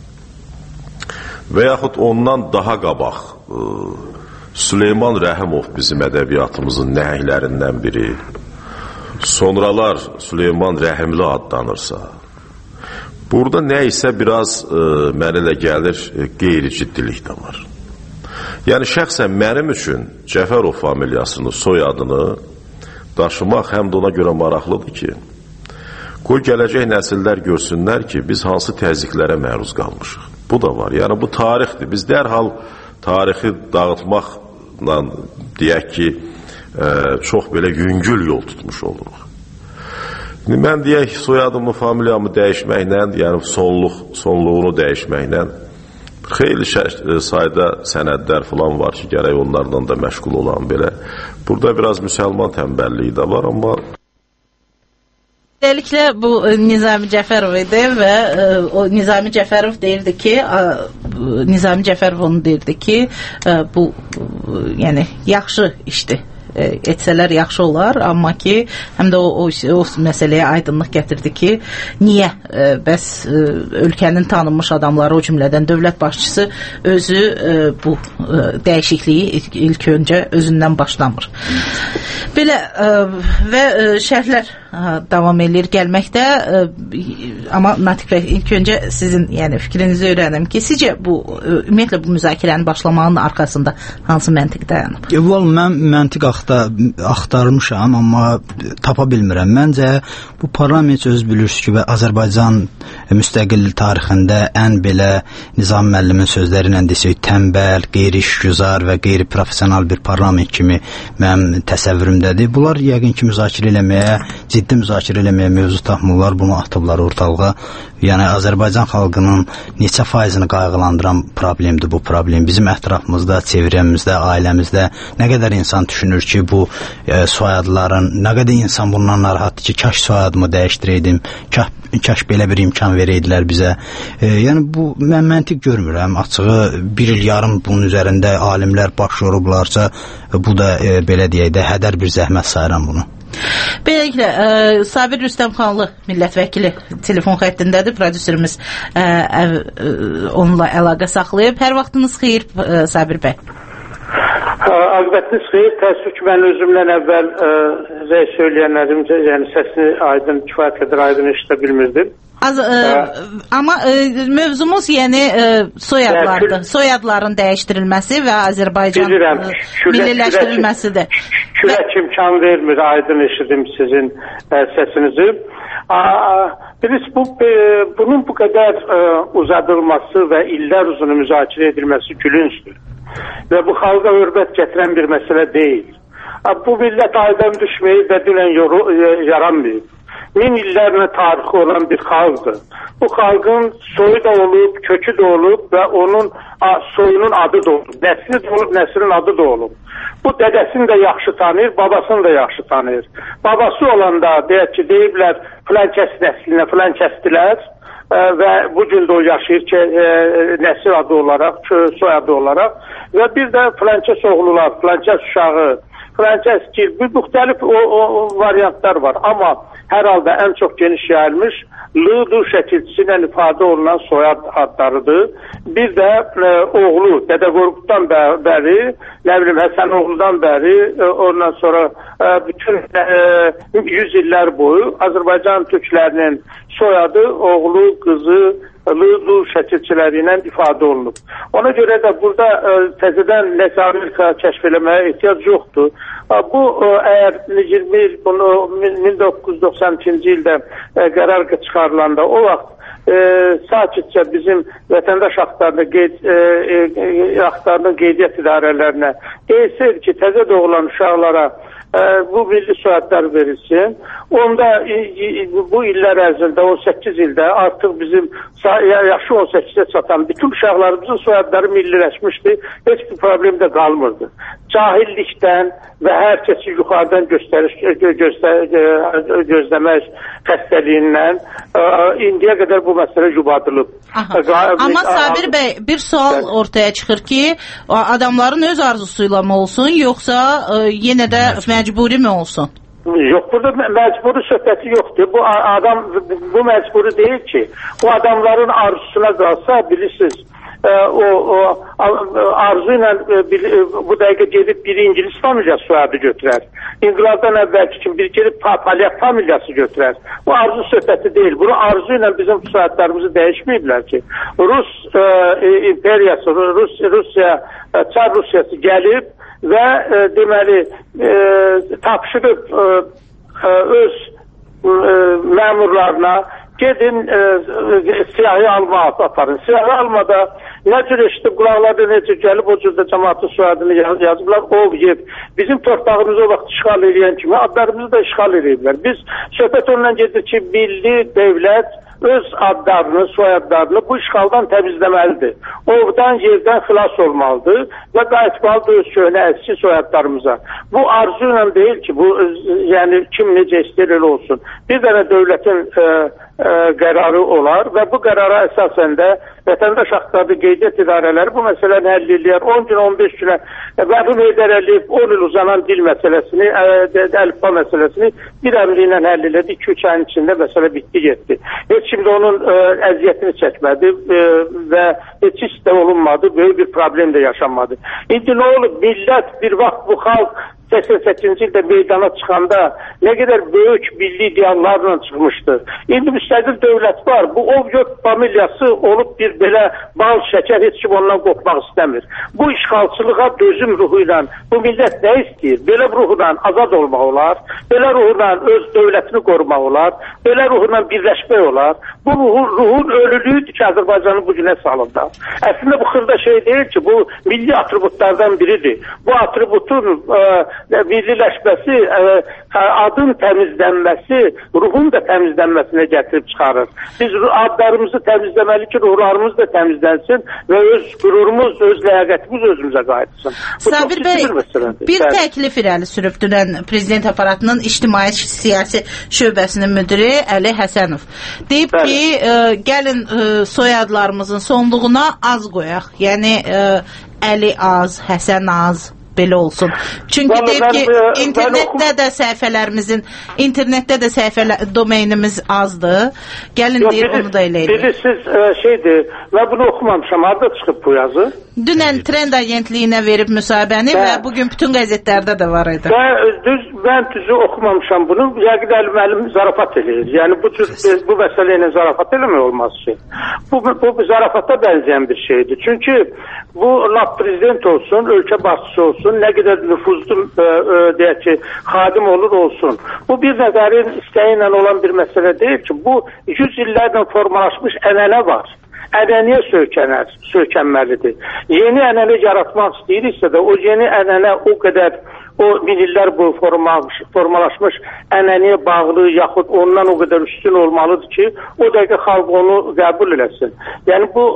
və yaxud ondan daha qabaq Süleyman Rəhimov bizim ədəbiyyatımızın nəhənglərindən biri, sonralar Süleyman Rəhimli adlanırsa, burada nə isə biraz mənə elə gəlir qeyri-ciddilik də var. Yəni şəxsən mənim üçün Cəfərov familiyasını, soyadını daşımaq həm də ona görə maraqlıdır ki, qoy gələcək nəsillər görsünlər ki, biz hansı təzyiqlərə məruz qalmışıq. Bu da var. Yəni bu tarixdir. Biz dərhal tarixi dağıtmaqla deyək ki, çox belə yüngül yol tutmuş oluruq. Mən deyək, soyadımı, familiyamı dəyişməklə, yəni sonluğunu dəyişməklə Xeyli sayda sənədlər falan var ki, gərək onlardan da məşğul olan belə. Burada biraz müsəlman tənbəlliyi də var, amma Beləliklə bu Nizami Cəfərov idi və o Nizami Cəfərov deyirdi ki, Nizami Cəfərov onu deyirdi ki, bu yəni yaxşı işdir. Etsələr yaxşı olar, amma ki həm də o məsələyə aydınlıq gətirdi ki, niyə bəs ölkənin tanınmış adamları, o cümlədən dövlət başçısı özü bu dəyişikliyi ilk öncə özündən başlamır. Belə və şərhlər davam edir gəlməkdə, amma Natiq bəy, ilk öncə sizin fikrinizi öyrənim ki, sizcə bu ümumiyyətlə bu müzakirənin başlamağının arxasında hansı məntiq dayanıb? Mən məntiq axtarmışam, amma tapa bilmirəm. Məncə bu parlament özü bilirsiniz ki, və Azərbaycan müstəqil tarixində ən belə Nizami müəllimin sözləri ilə desək, tənbəl, qeyri-işgüzar və qeyri-professional bir parlament kimi mənim təsəvvürümdədir. Bunlar yəqin ki ciddi müzakirə eləməyə mövzu tapmırlar, bunu atıblar ortalığa. Yəni Azərbaycan xalqının neçə faizini qayğılandıran problemdir bu problem. Bizim ətrafımızda, çevrəmizdə, ailəmizdə nə qədər insan düşünür ki, bu soyadların, nə qədər insan bundan narahatdır ki, kaş soyadımı dəyişdirəydim, kaş belə bir imkan verəydilər bizə. Yəni bu, mən məntiq görmürəm. Açığı bir il yarım bunun üzərində alimlər baş yorublarsa, bu da belə deyək də, hədər bir zəhmət sayıram bunu. Beləliklə, Sabir Rüstəmxanlı millət vəkili telefon xəttindədir, prodüserimiz onunla əlaqə saxlayıb. Hər vaxtınız xeyir, Sabir bəy. Aqibətiniz xeyir, təəssüf ki, mən özümdən əvvəl rəy söyləyənlərim, yəni səsini aydın, kifayət qədər aydın eşidə bilmirdim. Amma mövzumuz soyadlardır. Soyadların dəyişdirilməsi və Azərbaycan milliləşdirilməsidir. Kürək imkan vermir, aydın eşidim sizin səsinizi. Bunun bu qədər uzadılması və illər uzunu müzakirə edilməsi gülüncdür. Və bu xalqa hörmət gətirən bir məsələ deyil. Bu millət aydan düşməyib və dünən yaranmayıb. 1000 illərlə tarixi olan bir xalqdır. Bu xalqın soyu da olub, kökü də olub və onun soyunun adı da olub. Nəsli də olub, nəslin adı da olub. Bu dədəsini də yaxşı tanıyır, babasını da yaxşı tanıyır. Babası olanda deyiblər filan kəs nəslinə, filan kəsdilər və bu gün də o yaşayır ki, nəsil adı olaraq, soy adı olaraq və bir də filan kəs oğlular, filan kəs uşağı, filan kəs ki, bir müxtəlif variantlar var. Amma hər halda ən çox geniş yayılmış Lı şəkilçisi ilə ifadə olunan soyad adlarıdır. Bir də oğlu, Dədə Qorquddan bəri, Həsən oğludan bəri, ondan sonra bütün 100 illər boyu Azərbaycan türklərinin soyadı, oğlu, qızı, Lı şəkilçiləri ilə ifadə olunub. Ona görə də burada təzədən nəsə Amerika kəşf eləməyə ehtiyac yoxdur. Bu, əgər 20 il, bunu 1992-ci ildə qərar çıxarılanda, o vaxt sakitcə bizim vətəndaş haqlarının qeydiyyat idarələrinə deyilsəydi ki, təzə doğulan uşaqlara bu milli soyadlar verilsin. Onda bu illər ərzində 18 ildə artıq bizim yaşı 18-ə çatan bütün uşaqlarımızın soyadları milliləşmişdi. Heç bir problem də qalmırdı. Cahillikdən və hər kəsi yuxarıdan gözləmək xəstəliyindən indiyə qədər bu məsələ yubadılıb. Amma Sabir bəy, bir sual ortaya çıxır ki, adamların öz arzusuyla mı olsun, yoxsa yenə də məcburi mi olsun? Yox, burada məcburi söhbəti yoxdur. Bu məcburi deyil ki, bu adamların arzusuna qalsa, bilirsiniz, arzu ilə bu dəqiqə gedib biri İngilis familiyası soyadı götürər. İnqilabdan əvvəlki kimi biri gedib Palyak familiyası götürər. Bu arzu söhbəti deyil. Bunu arzu ilə bizim soyadlarımızı dəyişməyiblər ki. Rus imperiyası, Çar Rusiyası gəlib və deməli tapşırıb öz məmurlarına gedin siyahı alma aparın. Siyahı almada nə cür eşitib qulaqlarda necə gəlib o cürdə cəmaatın soyadını yazıblar. Bizim torpağımızı o vaxt işğal edən kimi adlarımızı da işğal ediblər. Biz söhbət ondan gedir ki, milli dövlət öz adlarını, soyadlarını bu işğaldan təmizləməlidir. Ovdan, yerdən xilas olmalıdır və qayıtmalıdır öz köhnə əski soyadlarımıza. Bu arzu ilə deyil ki, bu yəni kim necə istəyir elə olsun. Bir dənə dövlətin qərarı olar və bu qərara əsasən də vətəndaş haqları qeydiyyat idarələri bu məsələni həll edir. 10 gün, 15 günə məhrum edərəliyib 10 il uzanan dil məsələsini, əlifba məsələsini bir əmri ilə həll elədi. 2-3 ayın içində məsələ bitdi, getdi. Heç kim də onun əziyyətini çəkmədi və heç istə olunmadı, böyük bir problem də yaşanmadı. İndi nə olub? Millət bir vaxt bu xalq 88-ci ildə meydana çıxanda nə qədər böyük milli ideallarla çıxmışdı. İndi müstəqil dövlət var. Bu Ovyot familiyası olub bir belə bal, şəkər, heç kim ondan qopmaq istəmir. Bu işğalçılığa dözüm ruhu ilə bu millət nə istəyir? Belə ruhla azad olmaq olar, belə ruhla öz dövlətini qorumaq olar, belə ruhla birləşmək olar. Bu ruhun ölülüyüdür ki, Azərbaycanı bu günə salında. Əslində bu xırda şey deyil ki, bu milli atributlardan biridir. Bu atributun milliləşməsi, adın təmizlənməsi, ruhun da təmizlənməsinə gətirib çıxarır. Biz adlarımızı təmizləməli ki, ruhlarımız da təmizlənsin və öz qürurumuz, öz ləyaqətimiz özümüzə qayıtsın. Sabir bəy, bir təklif irəli sürüb dünən Prezident aparatının ictimai siyasi şöbəsinin müdiri Əli Həsənov. Deyib ki, gəlin soyadlarımızın sonluğuna az qoyaq. Yəni, Əli az, Həsən az, belə olsun. Çünki deyib ki, internetdə də səhifələr, domeynimiz azdır. Gəlin deyib, onu da eləyək. Bilirsiniz, şeydir, mən bunu oxumamışam, harada çıxıb bu yazı? Dünən Trend agentliyinə verib müsahibəni və bugün bütün qəzetlərdə də var idi. Mən düzü oxumamışam bunu. Yəqin müəllim zarafat eləyir. Yəni bu məsələ ilə zarafat eləmək olmaz ki. Bu zarafata bənzəyən bir şeydir. Çünki bu lap prezident olsun, ölkə başçısı olsun, nə qədər nüfuzlu deyək ki, xadim olur olsun. Bu bir nəzərin istəyi ilə olan bir məsələ deyil ki, bu 100 illərlə formalaşmış ənənə var. Ənənəyə söykənməlidir. Yeni ənənə yaratmaq istəyiriksə də o yeni ənənə o qədər o min illər boyu formalaşmış ənənəyə bağlı yaxud ondan o qədər üstün olmalıdır ki, o dəqiqə xalq onu qəbul eləsin. Yəni bu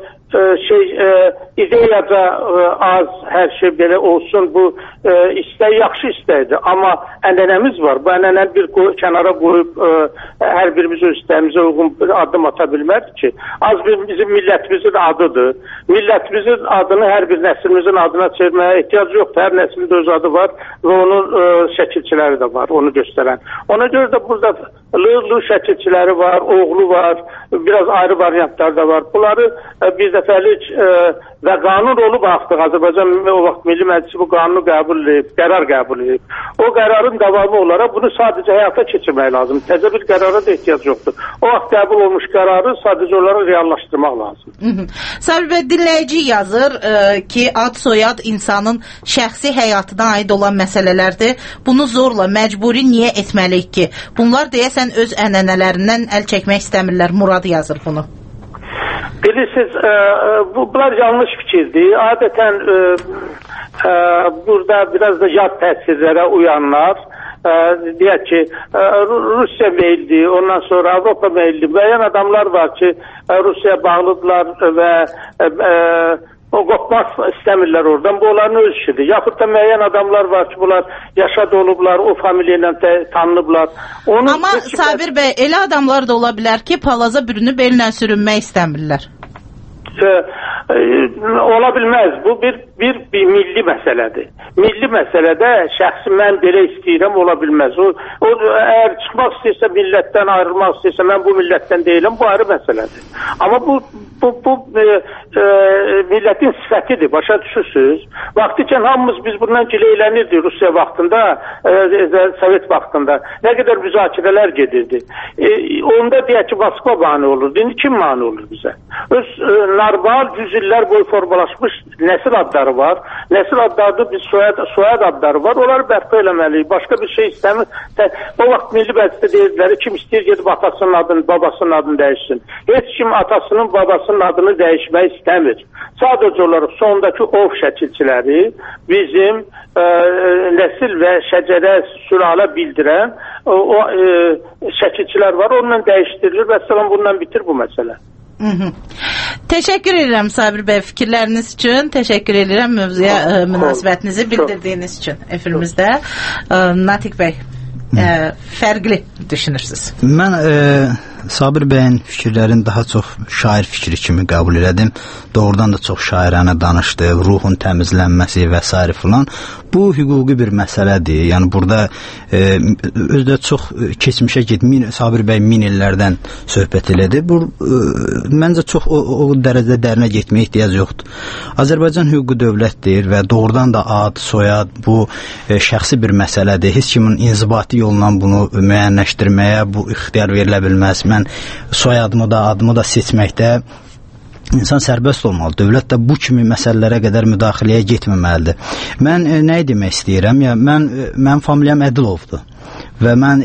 ideyaca az hər şey belə olsun, bu istək yaxşı istəkdir, amma ənənəmiz var. Bu ənənəni bir kənara qoyub hər birimiz öz istəyimizə uyğun addım ata bilmədik ki, az bir bizim millətimizin adıdır. Millətimizin adını hər bir nəslimizin adına çevirməyə ehtiyac yoxdur. Hər nəslində öz adı var və onun şəkilçiləri də var, onu göstərən. Ona görə də burada Lığlı şəkilçiləri var, oğlu var, biraz ayrı variantlar da var. Bunları bir dəfəlik və qanun olub artıq Azərbaycan o vaxt Milli Məclisi bu qanunu qəbul edib, qərar qəbul edib. O qərarın davamı olaraq bunu sadəcə həyata keçirmək lazım. Təzə bir qərara da ehtiyac yoxdur. O vaxt qəbul olmuş qərarı sadəcə olaraq reallaşdırmaq lazım. Sabir bəy, dinləyici yazır ki, ad soyad insanın şəxsi həyatına aid olan məsələlərdir. Bunu zorla, məcburi niyə etməliyik ki? Bunlar deyəsən öz ənənələrindən əl çəkmək istəmirlər. Murad yazır bunu. Bilirsiniz, bunlar yanlış fikirdir. Adətən burada biraz da yad təsirlərə uyanlar, deyək ki, Rusiya meyilli, ondan sonra Avropa meyilli, müəyyən adamlar var ki, Rusiyaya bağlıdırlar və o qopmaq istəmirlər oradan. Bu onların öz işidir. Yaxud da müəyyən adamlar var ki, bunlar yaşad olublar, o familya ilə tanınıblar. Amma Sabir bəy, elə adamlar da ola bilər ki, palaza bürünüb ellə sürünmək istəmirlər. Ola bilməz. Bu bir milli məsələdir. Milli məsələdə şəxsi mən belə istəyirəm ola bilməz. O əgər çıxmaq istəyirsə, millətdən ayrılmaq istəyirsə, mən bu millətdən deyiləm, bu ayrı məsələdir. Amma bu millətin sifətidir, başa düşürsünüz. Vaxtikən hamımız biz bundan gileylənirdik Rusiya vaxtında, Sovet vaxtında. Nə qədər müzakirələr gedirdi. Onda deyək ki, Moskva mani olurdu. İndi kim mani olur bizə? Öz normal 100 illər boyu formalaşmış nəsil adları adları var. Nəsil adları biz soyad adları var. Onları bərpa eləməliyik. Başqa bir şey istəmir. O vaxt Milli Məclisdə deyirdilər, kim istəyir gedib atasının adını, babasının adını dəyişsin. Heç kim atasının, babasının adını dəyişmək istəmir. Sadəcə olaraq sondakı ov şəkilçiləri bizim nəsil və şəcərə sülalə bildirən o şəkilçilər var. Onunla dəyişdirilir və salam bununla bitir bu məsələ. Təşəkkür edirəm Sabir bəy fikirləriniz üçün, təşəkkür edirəm mövzuya münasibətinizi bildirdiyiniz üçün efirimizdə. Natiq bəy, fərqli düşünürsünüz. Mən Sabir bəyin fikirlərini daha çox şair fikri kimi qəbul elədim. Doğrudan da çox şairanə danışdı, ruhun təmizlənməsi və s. filan. Bu hüquqi bir məsələdir. Yəni burada özdə çox keçmişə getmir. Sabir bəy 1000 illərdən söhbət elədi. Bu məncə çox o dərəcədə dərinə getməyə ehtiyac yoxdur. Azərbaycan hüquqi dövlətdir və doğrudan da ad, soyad bu şəxsi bir məsələdir. Heç kimin inzibati yolla bunu müəyyənləşdirməyə bu ixtiyar verilə bilməz. Mən soyadımı da, adımı da seçməkdə insan sərbəst olmalı. Dövlət də bu kimi məsələlərə qədər müdaxiləyə getməməlidir. Mən nə demək istəyirəm? Ya mən familiyam Ədilovdur və mən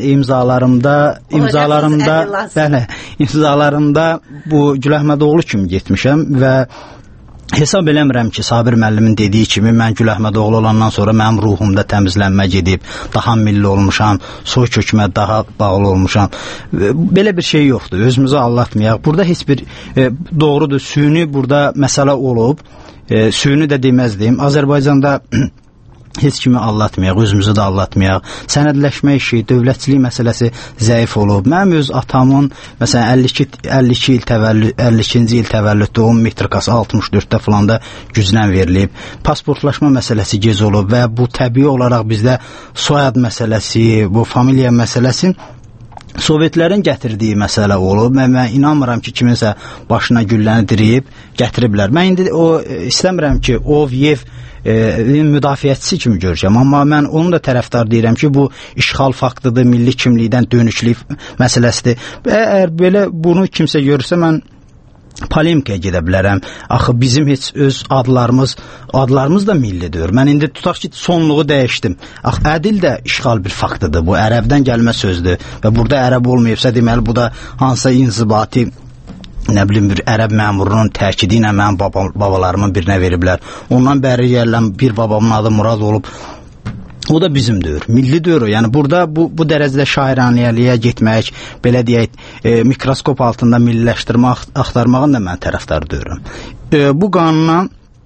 imzalarımda bu Gül Əhmədoğlu kimi getmişəm və hesab eləmirəm ki, Sabir müəllimin dediyi kimi mən Gül Əhmədoğlu olandan sonra mənim ruhumda təmizlənmə gedib, daha milli olmuşam, soy kökümə daha bağlı olmuşam. Belə bir şey yoxdur. Özümüzü aldatmayaq. Burada heç bir doğrudur, süni burada məsələ olub. Süni də deməzdim. Azərbaycanda heç kimi aldatmayaq, özümüzü də aldatmayaq. Sənədləşmə işi, dövlətçilik məsələsi zəif olub. Mənim öz atamın məsələn 52-ci il təvəllüddə 10 metrikası 64-də falan da güclən verilib. Pasportlaşma məsələsi gec olub və bu təbii olaraq bizdə soyad məsələsi, bu familiya məsələsi Sovetlərin gətirdiyi məsələ olub. Mən inanmıram ki, kiminsə başına gülləni diriyib gətiriblər. Mən indi istəmirəm ki, Oviyev müdafiəçisi kimi görəcəm, amma mən onu da tərəfdar deyirəm ki, bu işğal faktıdır, milli kimlikdən dönüşlük məsələsidir. Əgər belə bunu kimsə görürsə, mən polemikaya gedə bilərəm. Axı bizim heç öz adlarımız da millidir. Mən indi tutaq ki, sonluğu dəyişdim. Axı ədil də işğal bir faktıdır. Bu ərəbdən gəlmə sözdür və burada ərəb olmayıbsa, deməli bu da hansısa inzibati nə bilim bir ərəb məmurunun təkidi ilə mənim babalarımın birinə veriblər. Ondan bəri gələn bir babamın adı Murad olub. O da bizimdir, millidir. Yəni burada bu dərəcədə şairaniyəliyə getmək, belə deyək, mikroskop altında milliləşdirmə axtarmağın da mən tərəfdar deyirəm. Bu qanuna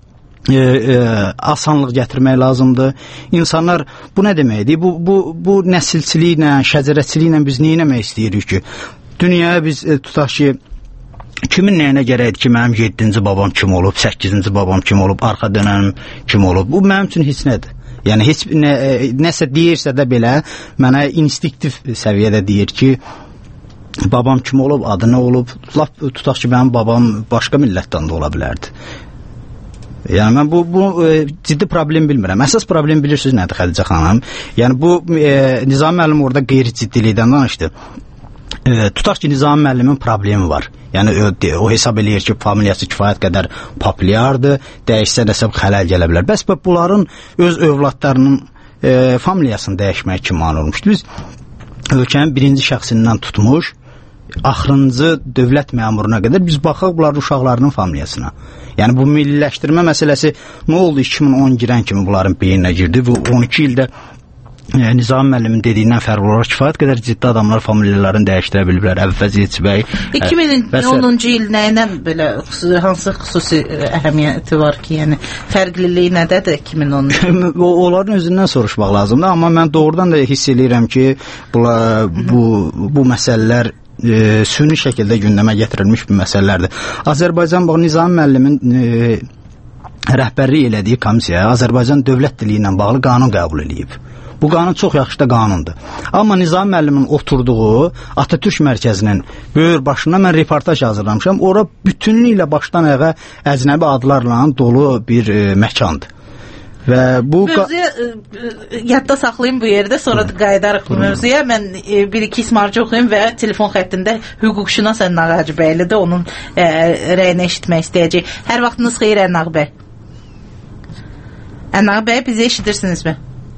asanlıq gətirmək lazımdır. İnsanlar bu nə deməkdir? Bu nəsilçiliklə, şəcərəçiliklə biz nə etmək istəyirik ki? Dünyaya biz tutaq ki, kimin nəyinə gərəkdir ki, mənim 7-ci babam kim olub, 8-ci babam kim olub, arxa dönənim kim olub? Bu mənim üçün heç nədir. Yəni heç nəsə deyirsə də belə mənə instinktiv səviyyədə deyir ki, babam kim olub, adı nə olub, lap tutaq ki, mənim babam başqa millətdən də ola bilərdi. Yəni mən bu ciddi problem bilmirəm. Əsas problem bilirsiniz nədir Xədicə xanım? Yəni bu Nizami müəllim orada qeyri-ciddilikdən danışdı. Tutaq ki, Nizami müəllimin problemi var. Yəni o hesab eləyir ki, familiyası kifayət qədər populyardır, dəyişsə nəsə xələl gələ bilər. Bəs bunların öz övladlarının familiyasını dəyişmək kimi mane olmuşdur. Biz ölkənin birinci şəxsindən tutmuş, axırıncı dövlət məmuruna qədər biz baxaq bunların uşaqlarının familiyasına. Yəni bu milliləşdirmə məsələsi nə oldu 2010 girən kimi bunların beyninə girdi və 12 ildə Nizami müəllimin dediyindən fərqli olaraq kifayət qədər ciddi adamlar familiyalarını dəyişdirə biliblər. Əvvəz Yetişbəy 2010-cu il nə ilə belə hansı xüsusi əhəmiyyəti var ki, yəni fərqliliyi nədədir 2010-cu? Onların özündən soruşmaq lazımdır, amma mən doğrudan da hiss eləyirəm ki, bu məsələlər süni şəkildə gündəmə gətirilmiş bir məsələlərdir. Azərbaycan Nizami müəllimin rəhbərlik elədiyi komissiya Azərbaycan dövlət dili ilə bağlı qanun qəbul edib. Bu qanun çox yaxşı da qanundur. Amma Nizami müəllimin oturduğu Atatürk mərkəzinin böyür başına mən reportaj hazırlamışam. Ora bütünlüklə başdan ayağa əcnəbi adlarla dolu bir məkandır. Və bu mövzuya yadda saxlayım bu yerdə, sonra da qayıdarıq bu mövzuya. Mən bir-iki ismarcı oxuyum və telefon xəttində hüquqşünas Ənaq Hacıbəyli də onun rəyini eşitmək istəyəcək. Hər vaxtınız xeyir Ənaq bəy. Ənaq bəy, bizi eşidirsinizmi?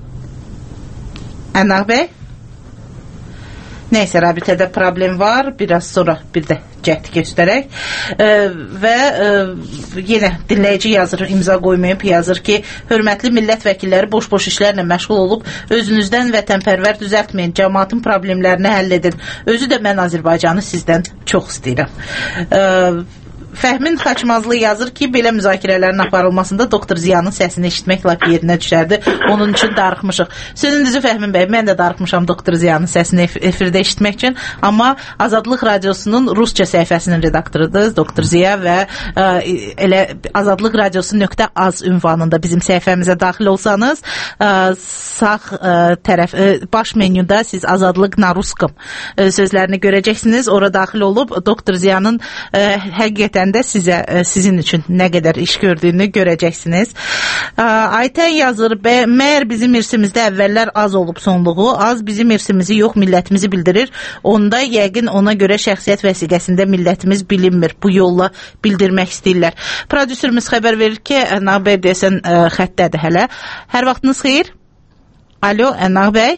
Ənaq bəy? Neyse, rabitədə problem var. Biraz sonra bir də cəhd göstərək. Və yenə dinləyici yazır, imza qoymayıb, yazır ki, hörmətli millət vəkilləri boş-boş işlərlə məşğul olub, özünüzdən vətənpərvər düzəltməyin, cəmaatın problemlərini həll edin. Özü də mən Azərbaycanı sizdən çox istəyirəm. Fəhmin Xaçmazlı yazır ki, belə müzakirələrin aparılmasında doktor Ziyanın səsini eşitmək lap yerinə düşərdi. Onun üçün darıxmışıq. Sözün düzü Fəhmin bəy, mən də darıxmışam doktor Ziyanın səsini efirdə eşitmək üçün. Amma Azadlıq Radiosunun Rusça səhifəsinin redaktorudur doktor Ziya və elə Azadlıq Radiosu.az ünvanında bizim səhifəmizə daxil olsanız, sağ tərəf, baş menyuda siz Azadlıq na Ruskum sözlərini görəcəksiniz. Ora daxil olub doktor Ziyanın həqiqətən də sizin üçün nə qədər iş gördüyünü görəcəksiniz. Aytən yazır, məyər bizim irsimizdə əvvəllər az olub sonluğu, az bizim irsimizi yox, millətimizi bildirir. Onda yəqin ona görə şəxsiyyət vəsiqəsində millətimiz bilinmir. Bu yolla bildirmək istəyirlər. Prodüserimiz xəbər verir ki, Ənaq bəy deyəsən xəttədir hələ. Hər vaxtınız xeyir? Alo, Ənaq bəy?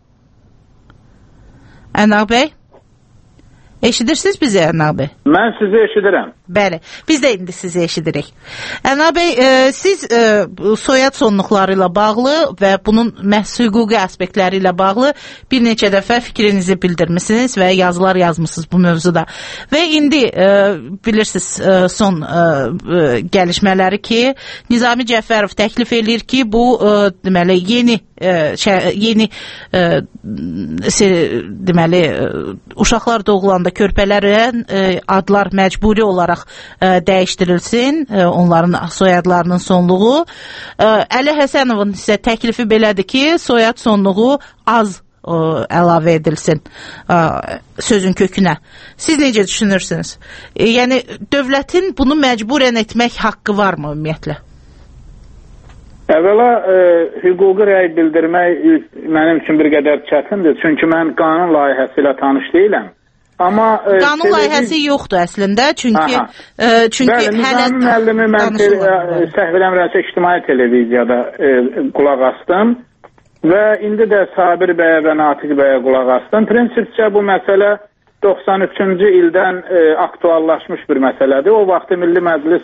Ənaq bəy? Eşidirsiniz bizi, Ənaq bəy? Mən sizi eşidirəm. Bəli, biz də indi sizi eşidirik. Ənaq bəy, siz soyad sonluqları ilə bağlı və bunun məhz hüquqi aspektləri ilə bağlı bir neçə dəfə fikrinizi bildirmişsiniz və yazılar yazmışsınız bu mövzuda. Və indi bilirsiniz son gəlişmələri ki, Nizami Cəfərov təklif eləyir ki, bu deməli yeni deməli uşaqlar doğulanda körpələrin adlar məcburi olaraq dəyişdirilsin, onların soyadlarının sonluğu. Əli Həsənovun isə təklifi belədir ki, soyad sonluğu az əlavə edilsin sözün kökünə. Siz necə düşünürsünüz? Yəni dövlətin bunu məcburən etmək haqqı varmı ümumiyyətlə? Əvvəla hüquqi rəy bildirmək mənim üçün bir qədər çətindir. Çünki mən qanun layihəsi ilə tanış deyiləm. Amma qanun layihəsi yoxdur əslində. Çünki bəli, Nizami müəllimi mən səhv eləmirəmsə ictimai televiziyada qulaq asdım və indi də Sabir bəyə və Natiq bəyə qulaq asdım. Prinsipcə bu məsələ 93-cü ildən aktuallaşmış bir məsələdir. O vaxtı Milli Məclis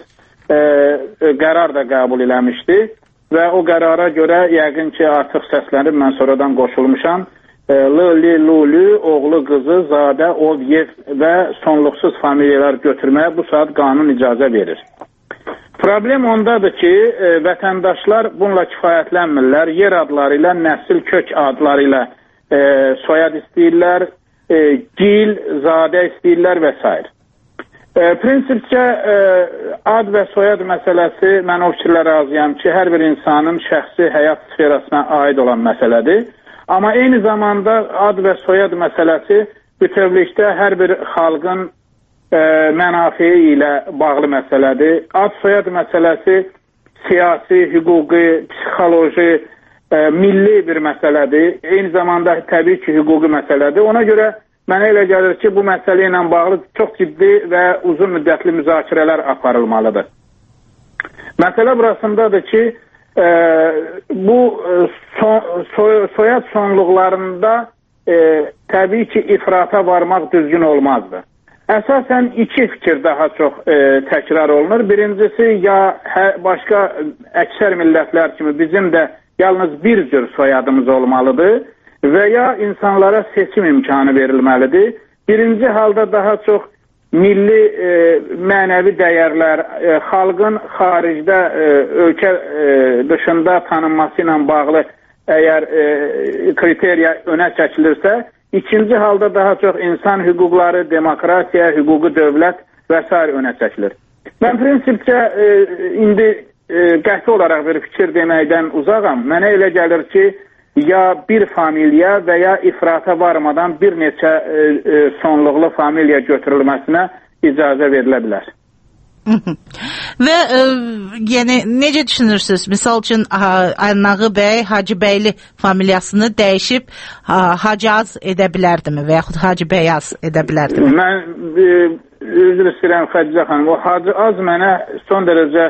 qərar da qəbul eləmişdi və o qərara görə yəqin ki, artıq səslənib, mən sonradan qoşulmuşam. Lili, Lulu, oğlu, qızı, Zadə, Ovyev və sonluqsuz familiyalar götürməyə bu saat qanun icazə verir. Problem ondadır ki, vətəndaşlar bununla kifayətlənmirlər. Yer adları ilə, nəsil kök adları ilə soyad istəyirlər, gil, Zadə istəyirlər və s. Prinsipcə ad və soyad məsələsi, mən o fikirlə razıyam ki, hər bir insanın şəxsi həyat sferasına aid olan məsələdir. Amma eyni zamanda ad və soyad məsələsi bütövlükdə hər bir xalqın mənafiyi ilə bağlı məsələdir. Ad soyad məsələsi siyasi, hüquqi, psixoloji, milli bir məsələdir. Eyni zamanda təbii ki, hüquqi məsələdir. Ona görə mənə elə gəlir ki, bu məsələ ilə bağlı çox ciddi və uzun müddətli müzakirələr aparılmalıdır. Məsələ burasındadır ki, bu soyad sonluqlarında təbii ki, ifrata varmaq düzgün olmazdı. Əsasən iki fikir daha çox təkrar olunur. Birincisi, ya başqa əksər millətlər kimi bizim də yalnız bir cür soyadımız olmalıdır və ya insanlara seçim imkanı verilməlidir. Birinci halda daha çox milli mənəvi dəyərlər, xalqın xaricdə, ölkə dışında tanınması ilə bağlı əgər kriteriya önə çəkilirsə, ikinci halda daha çox insan hüquqları, demokratiya, hüquqi dövlət və s. önə çəkilir. Mən prinsipcə indi qəti olaraq bir fikir deməkdən uzağam. Mənə elə gəlir ki, ya bir familiya və ya ifrata varmadan bir neçə sonluqlu familiya götürülməsinə icazə verilə bilər. Və yəni necə düşünürsünüz? Misal üçün Anağı bəy Hacıbəyli familiyasını dəyişib Hacaz edə bilərdimi və yaxud Hacıbəyaz edə bilərdimi? Mən üzr istəyirəm Xədicə xanım, o Hacaz mənə son dərəcə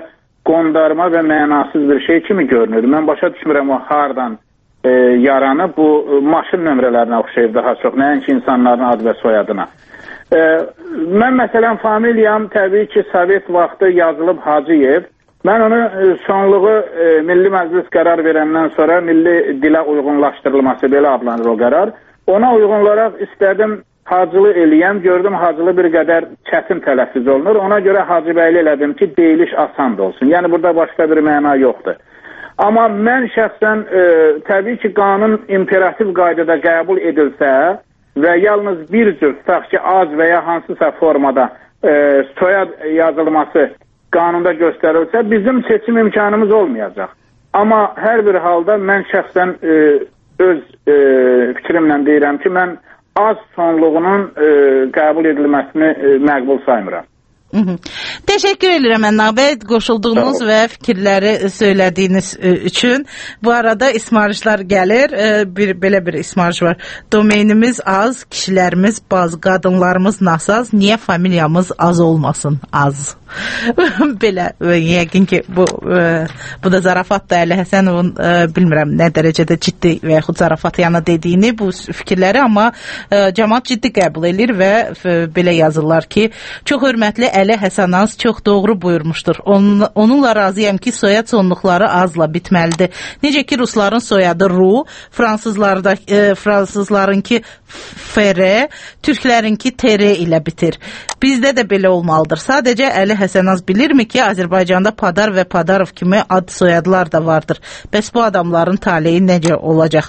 qondarma və mənasız bir şey kimi görünür. Mən başa düşmürəm o hardan yaranıb, bu maşın nömrələrinə oxşayıb daha çox, nəinki insanların ad və soyadına. Mən məsələn familiyam təbii ki Sovet vaxtı yazılıb Hacıyev. Mən onu sonluğu Milli Məclis qərar verəndən sonra milli dilə uyğunlaşdırılması, belə adlanır o qərar. Ona uyğun olaraq istədim Hacılı eləyəm, gördüm Hacılı bir qədər çətin tələffüz olunur. Ona görə Hacıbəyli elədim ki deyiliş asan da olsun. Yəni burada başqa bir məna yoxdur. Amma mən şəxsən təbii ki qanun imperativ qaydada qəbul edilsə və yalnız bir cür, tutaq ki az və ya hansısa formada soyad yazılması qanunda göstərilsə bizim seçim imkanımız olmayacaq. Amma hər bir halda mən şəxsən öz fikrimlə deyirəm ki mən az sonluğunun qəbul edilməsini məqbul saymıram. Teşekkür ederim Ənna bəy qoşulduğunuz və fikirləri söylədiyiniz üçün. Bu arada ismarışlar gəlir. Belə bir ismarış var. Domenimiz az, kişilərimiz baz, qadınlarımız nasaz, niyə familiyamız az olmasın? Az. Belə yəqin ki bu da zarafat da Əli Həsənovun bilmirəm nə dərəcədə ciddi və yaxud zarafat yana dediyini bu fikirləri, amma cəmaət ciddi qəbul edir və belə yazırlar ki, çox hörmətli Əli Həsənaz çox doğru buyurmuşdur. Onunla razıyam ki, soyad sonluqları azla bitməlidir. Necə ki rusların soyadı Ru, fransızlarınki Fere, türklərinki Tere ilə bitir. Bizdə də belə olmalıdır. Sadəcə Əli Həsənaz bilirmi ki, Azərbaycanda Padar və Padarov kimi ad soyadlar da vardır. Bəs bu adamların taleyi necə olacaq?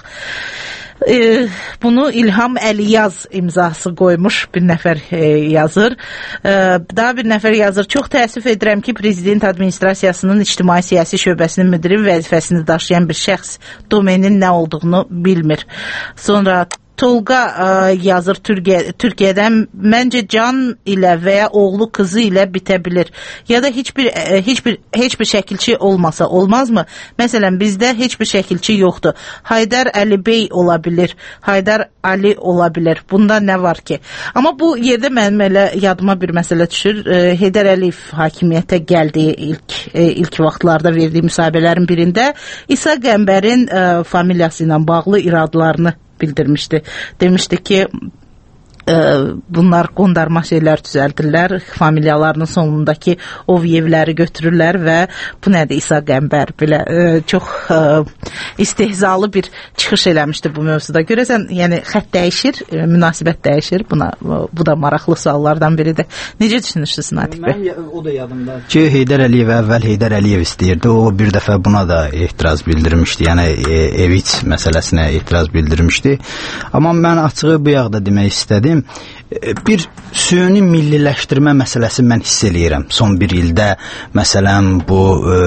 Bunu İlham Əliyaz imzası qoymuş bir nəfər yazır. Daha bir nəfər yazır. Çox təəssüf edirəm ki, Prezident Administrasiyasının İctimai Siyasi Şöbəsinin müdiri vəzifəsini daşıyan bir şəxs domenin nə olduğunu bilmir. Sonra Tolga yazır Türkiyədən, məncə can ilə və ya oğlu qızı ilə bitə bilir. Ya da heç bir şəkilçi olmasa olmazmı? Məsələn, bizdə heç bir şəkilçi yoxdur. Haydar Əli Bey ola bilir, Haydar Ali ola bilir. Bunda nə var ki? Amma bu yerdə mənim elə yadıma bir məsələ düşür. Heydər Əliyev hakimiyyətə gəldiyi ilk vaxtlarda verdiyi müsahibələrin birində İsa Qəmbərin familiyası ilə bağlı iradlarını bildirmişdi. Demişdi ki bunlar qondarma şeylər düzəldirlər, familiyalarının sonundakı Oviyevləri götürürlər və bu nədir İsa Qəmbər belə çox istehzalı bir çıxış eləmişdi bu mövzuda. Görəsən, yəni xətt dəyişir, münasibət dəyişir. Bu da maraqlı suallardan biridir. Necə düşünürsünüz Natiq bəy? Mən o da yadımda ki, Heydər Əliyev əvvəl Heydər Əliyev istəyirdi. O bir dəfə buna da etiraz bildirmişdi. Yəni Eviç məsələsinə etiraz bildirmişdi. Amma mən açığı bu yaqda demək istədim. Bir süni milliləşdirmə məsələsi mən hiss eləyirəm. Son bir ildə məsələn bu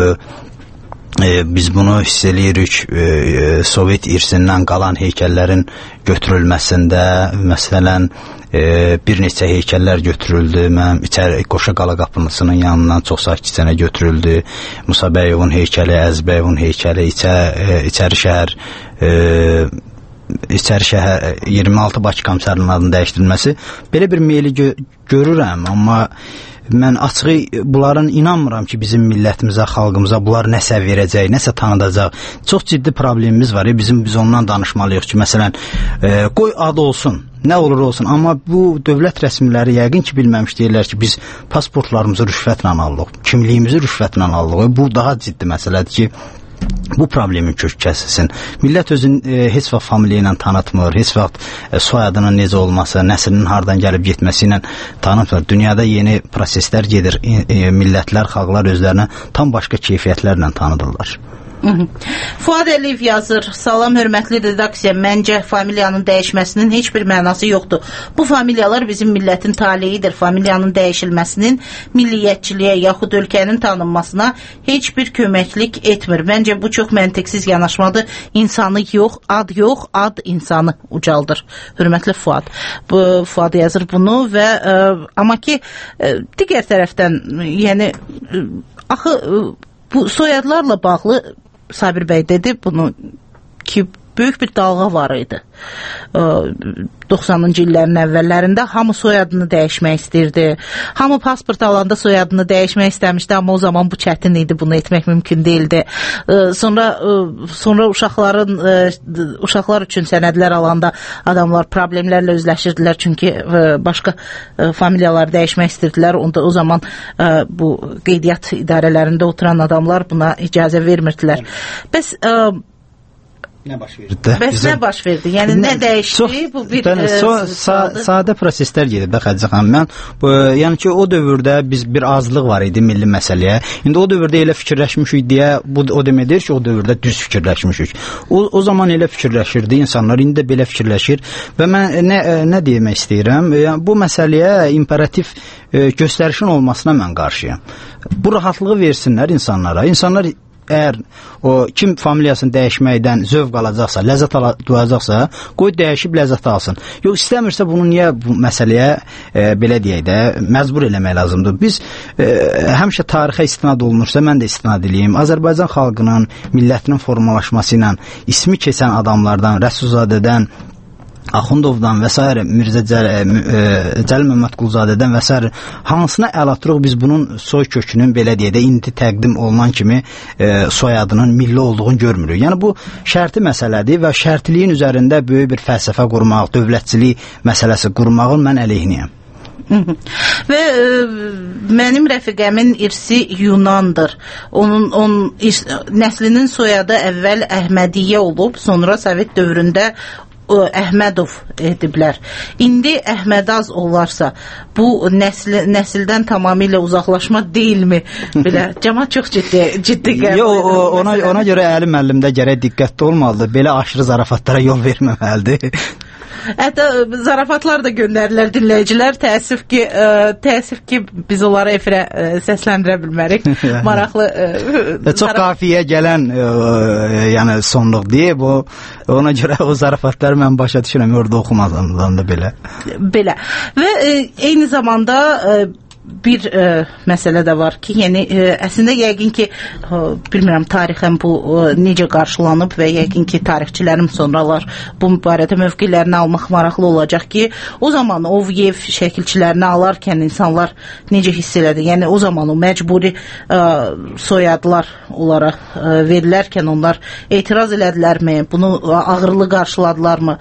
biz bunu hiss eləyirik Sovet irsindən qalan heykəllərin götürülməsində. Məsələn bir neçə heykəllər götürüldü. Mənim Qoşa Qala qapısının yanından çox sakitcənə götürüldü. Musa Bəyovun heykəli, Əzbəyovun heykəli, İçəri şəhər 26 Bakı komissarının adının dəyişdirilməsi belə bir meyli görürəm, amma mən açığı bunların inanmıram ki, bizim millətimizə, xalqımıza bunlar nəsə verəcək, nəsə tanıdacaq. Çox ciddi problemimiz var. Biz ondan danışmalıyıq ki, məsələn, qoy adı olsun, nə olur olsun, amma bu dövlət rəsmiləri yəqin ki, bilməmiş deyirlər ki, biz pasportlarımızı rüşvətlə alırıq, kimliyimizi rüşvətlə alırıq. Bu daha ciddi məsələdir ki, bu problemin kök kəsilsin. Millət özünü heç vaxt familiya ilə tanıtmır, heç vaxt soyadının necə olması, nəslinin hardan gəlib getməsi ilə tanıtmır. Dünyada yeni proseslər gedir, millətlər, xalqlar özlərini tam başqa keyfiyyətlərlə tanıdırlar. Fuad Əliyev yazır. Salam hörmətli redaksiya. Məncə familiyanın dəyişməsinin heç bir mənası yoxdur. Bu familiyalar bizim millətin taleyidir. Familiyanın dəyişilməsinin milliyyətçiliyə yaxud ölkənin tanınmasına heç bir köməklik etmir. Məncə bu çox məntiqsiz yanaşmadır. İnsanı yox, ad insanı ucaldır. Hörmətli Fuad. Fuad yazır bunu və amma ki digər tərəfdən yəni axı bu soyadlarla bağlı Sabir bəy dedi bunu ki, böyük bir dalğa var idi. 90-cı illərin əvvəllərində hamı soyadını dəyişmək istirdi. Hamı pasport alanda soyadını dəyişmək istəmişdi, amma o zaman bu çətin idi, bunu etmək mümkün değildi. Sonra uşaqlar üçün sənədlər alanda adamlar problemlərlə üzləşirdilər, çünki başqa familiyaları dəyişmək istirdilər. O zaman bu qeydiyyat idarələrində oturan adamlar buna icazə vermirdilər. Bəs nə baş verdi? Bəs nə baş verdi? Yəni nə dəyişdi? Bu bir sadə proseslər gedir də Xədicə xanım. Yəni ki, o dövrdə biz bir azlıq var idi milli məsələyə. İndi o dövrdə elə fikirləşmişik deyə bu o deməkdir ki, o dövrdə düz fikirləşmişik. O zaman elə fikirləşirdi insanlar, indi də belə fikirləşir və mən nə demək istəyirəm? Yəni bu məsələyə imperativ göstərişin olmasına mən qarşıyam. Bu rahatlığı versinlər insanlara. İnsanlar əgər o kim familiyasını dəyişməkdən zövq alacaqsa, ləzzət duyacaqsa, qoy dəyişib ləzzət alsın. Yox, istəmirsə bunu niyə bu məsələyə belə deyək də məcbur eləmək lazımdır. Biz həmişə tarixə istinad olunursa, mən də istinad edeyim. Azərbaycan xalqının, millətinin formalaşması ilə ismi keçən adamlardan, Rəsulzadədən, Axundovdan və s. Mirzə Cəlil Məmmədquluzadədən və s. hansına əl atırıq biz bunun soy kökünün belə deyək də indi təqdim olunan kimi soyadının milli olduğunu görmürük. Yəni bu şərti məsələdir və şərtliyin üzərində böyük bir fəlsəfə qurmaq, dövlətçilik məsələsi qurmağın mən əleyhinəyəm. Və mənim rəfiqəmin irsi Yunandır. Onun nəslinin soyadı əvvəl Əhmədiyyə olub, sonra Sovet dövründə Əhmədov ediblər. İndi Əhmədaz olarsa, bu nəsildən tamamilə uzaqlaşma deyilmi? Belə cəmaət çox ciddi qəbul edir. Ona görə Əli müəllimdə gərək diqqətli olmalıdır. Belə aşırı zarafatlara yol verməməlidir. Hətta zarafatlar da göndərirlər dinləyicilər. Təəssüf ki biz onları efirə səsləndirə bilmərik. Maraqlı. Çox qafiyə gələn yəni sonluq deyib. Ona görə o zarafatları mən başa düşürəm. Orada oxumazdan da belə. Belə. Və eyni zamanda bir məsələ də var ki, yəni əslində yəqin ki, bilmirəm tarixən bu necə qarşılanıb və yəqin ki, tarixçilərim sonralar bu barədə mövqelərini almaq maraqlı olacaq ki, o zaman Ovyev şəkilçilərini alarkən insanlar necə hiss elədi? Yəni o zaman o məcburi soyadlar onlara verilərkən onlar etiraz elədilərmi? Bunu ağırlı qarşıladılarmı?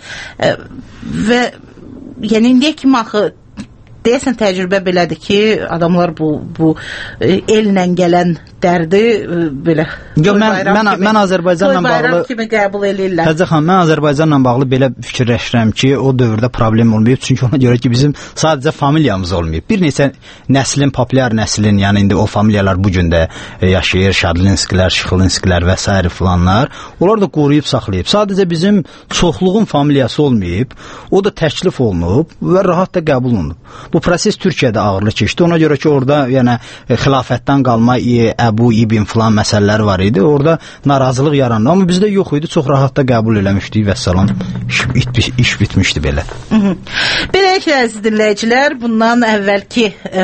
Və yəni indiyə kimi axı deyəsən təcrübə belədir ki, adamlar bu ellə gələn dərdi belə mən Azərbaycanla bağlı kimi qəbul eləyirlər. Xədicə xanım, mən Azərbaycanla bağlı belə fikirləşirəm ki, o dövrdə problem olmayıb, çünki ona görə ki, bizim sadəcə familiyamız olmayıb. Bir neçə nəslin, populyar nəslin, yəni indi o familiyalar bu gün də yaşayır, Şadlinskilər, Şıxlinskilər və s. filanlar, onlar da qoruyub saxlayıb. Sadəcə bizim çoxluğun familiyası olmayıb, o da təklif olunub və rahat da qəbul olunub. Bu proses Türkiyədə ağırlı keçdi. Ona görə ki, orada yəni xilafətdən qalma Əbu, İbn filan məsələləri var idi. Orada narazılıq yarandı. Amma bizdə yox idi. Çox rahat da qəbul eləmişdik və salam. İş bitmişdi belə. Beləliklə, əziz dinləyicilər, bundan əvvəlki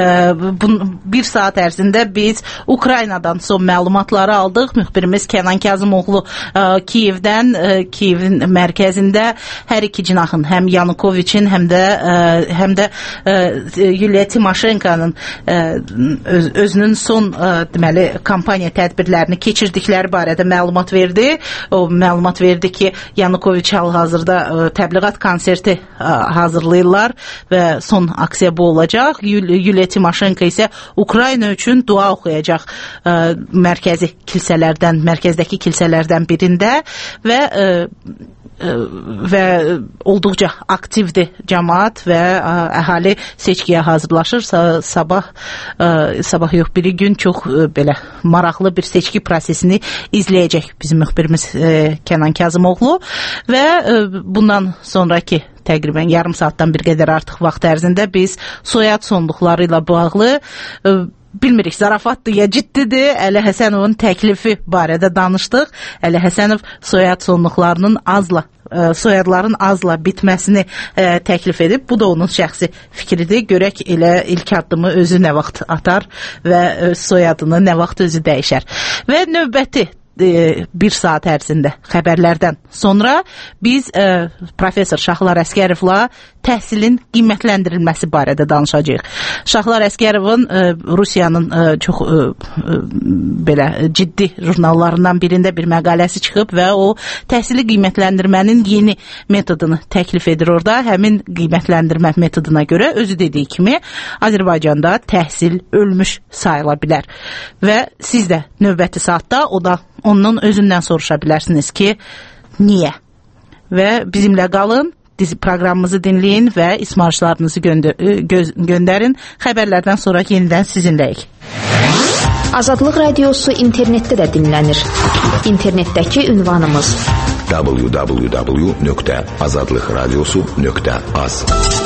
bir saat ərzində biz Ukraynadan son məlumatları aldıq. Müxbirimiz Kənan Kazımoğlu Kiyevdən, Kiyevin mərkəzində hər iki cinahın, həm Yanukoviçin, həm də Yuliya Timoşenkonun özünün son deməli kampaniya tədbirlərini keçirdikləri barədə məlumat verdi. O məlumat verdi ki, Yanukoviç hal-hazırda təbliğat konserti hazırlayırlar və son aksiya bu olacaq. Yuliya Timoşenko isə Ukrayna üçün dua oxuyacaq mərkəzdəki kilsələrdən birində və olduqca aktivdir cəmaət və əhali seçkiyə hazırlaşır. Sabah yox, biri gün çox belə maraqlı bir seçki prosesini izləyəcək bizim müxbirimiz Kənan Kazımoğlu və bundan sonraki təqribən yarım saatdan bir qədər artıq vaxt ərzində biz soyad sonluqları ilə bağlı bilmirik, zarafatdır ya ciddidir, Əli Həsənovun təklifi barədə danışdıq. Əli Həsənov soyad sonluqlarının soyadların azla bitməsini təklif edib. Bu da onun şəxsi fikridir. Görək elə ilk addımı özü nə vaxt atar və soyadını nə vaxt özü dəyişər. Və növbəti bir saat ərzində xəbərlərdən sonra biz professor Şahlar Əsgərovla təhsilin qiymətləndirilməsi barədə danışacağıq. Şahlar Əsgərovun Rusiyanın çox belə ciddi jurnallarından birində bir məqaləsi çıxıb və o təhsili qiymətləndirmənin yeni metodunu təklif edir orada. Həmin qiymətləndirmə metoduna görə özü dediyi kimi Azərbaycanda təhsil ölmüş sayıla bilər. Və siz də növbəti saatda onun özündən soruşa bilərsiniz ki, niyə? Və bizimlə qalın, proqramımızı dinləyin və ismarışlarınızı göndərin. Xəbərlərdən sonra yenidən sizinləyik. Azadlıq Radiosu internetdə də dinlənir. İnternetdəki ünvanımız www.azadlıqradiosu.az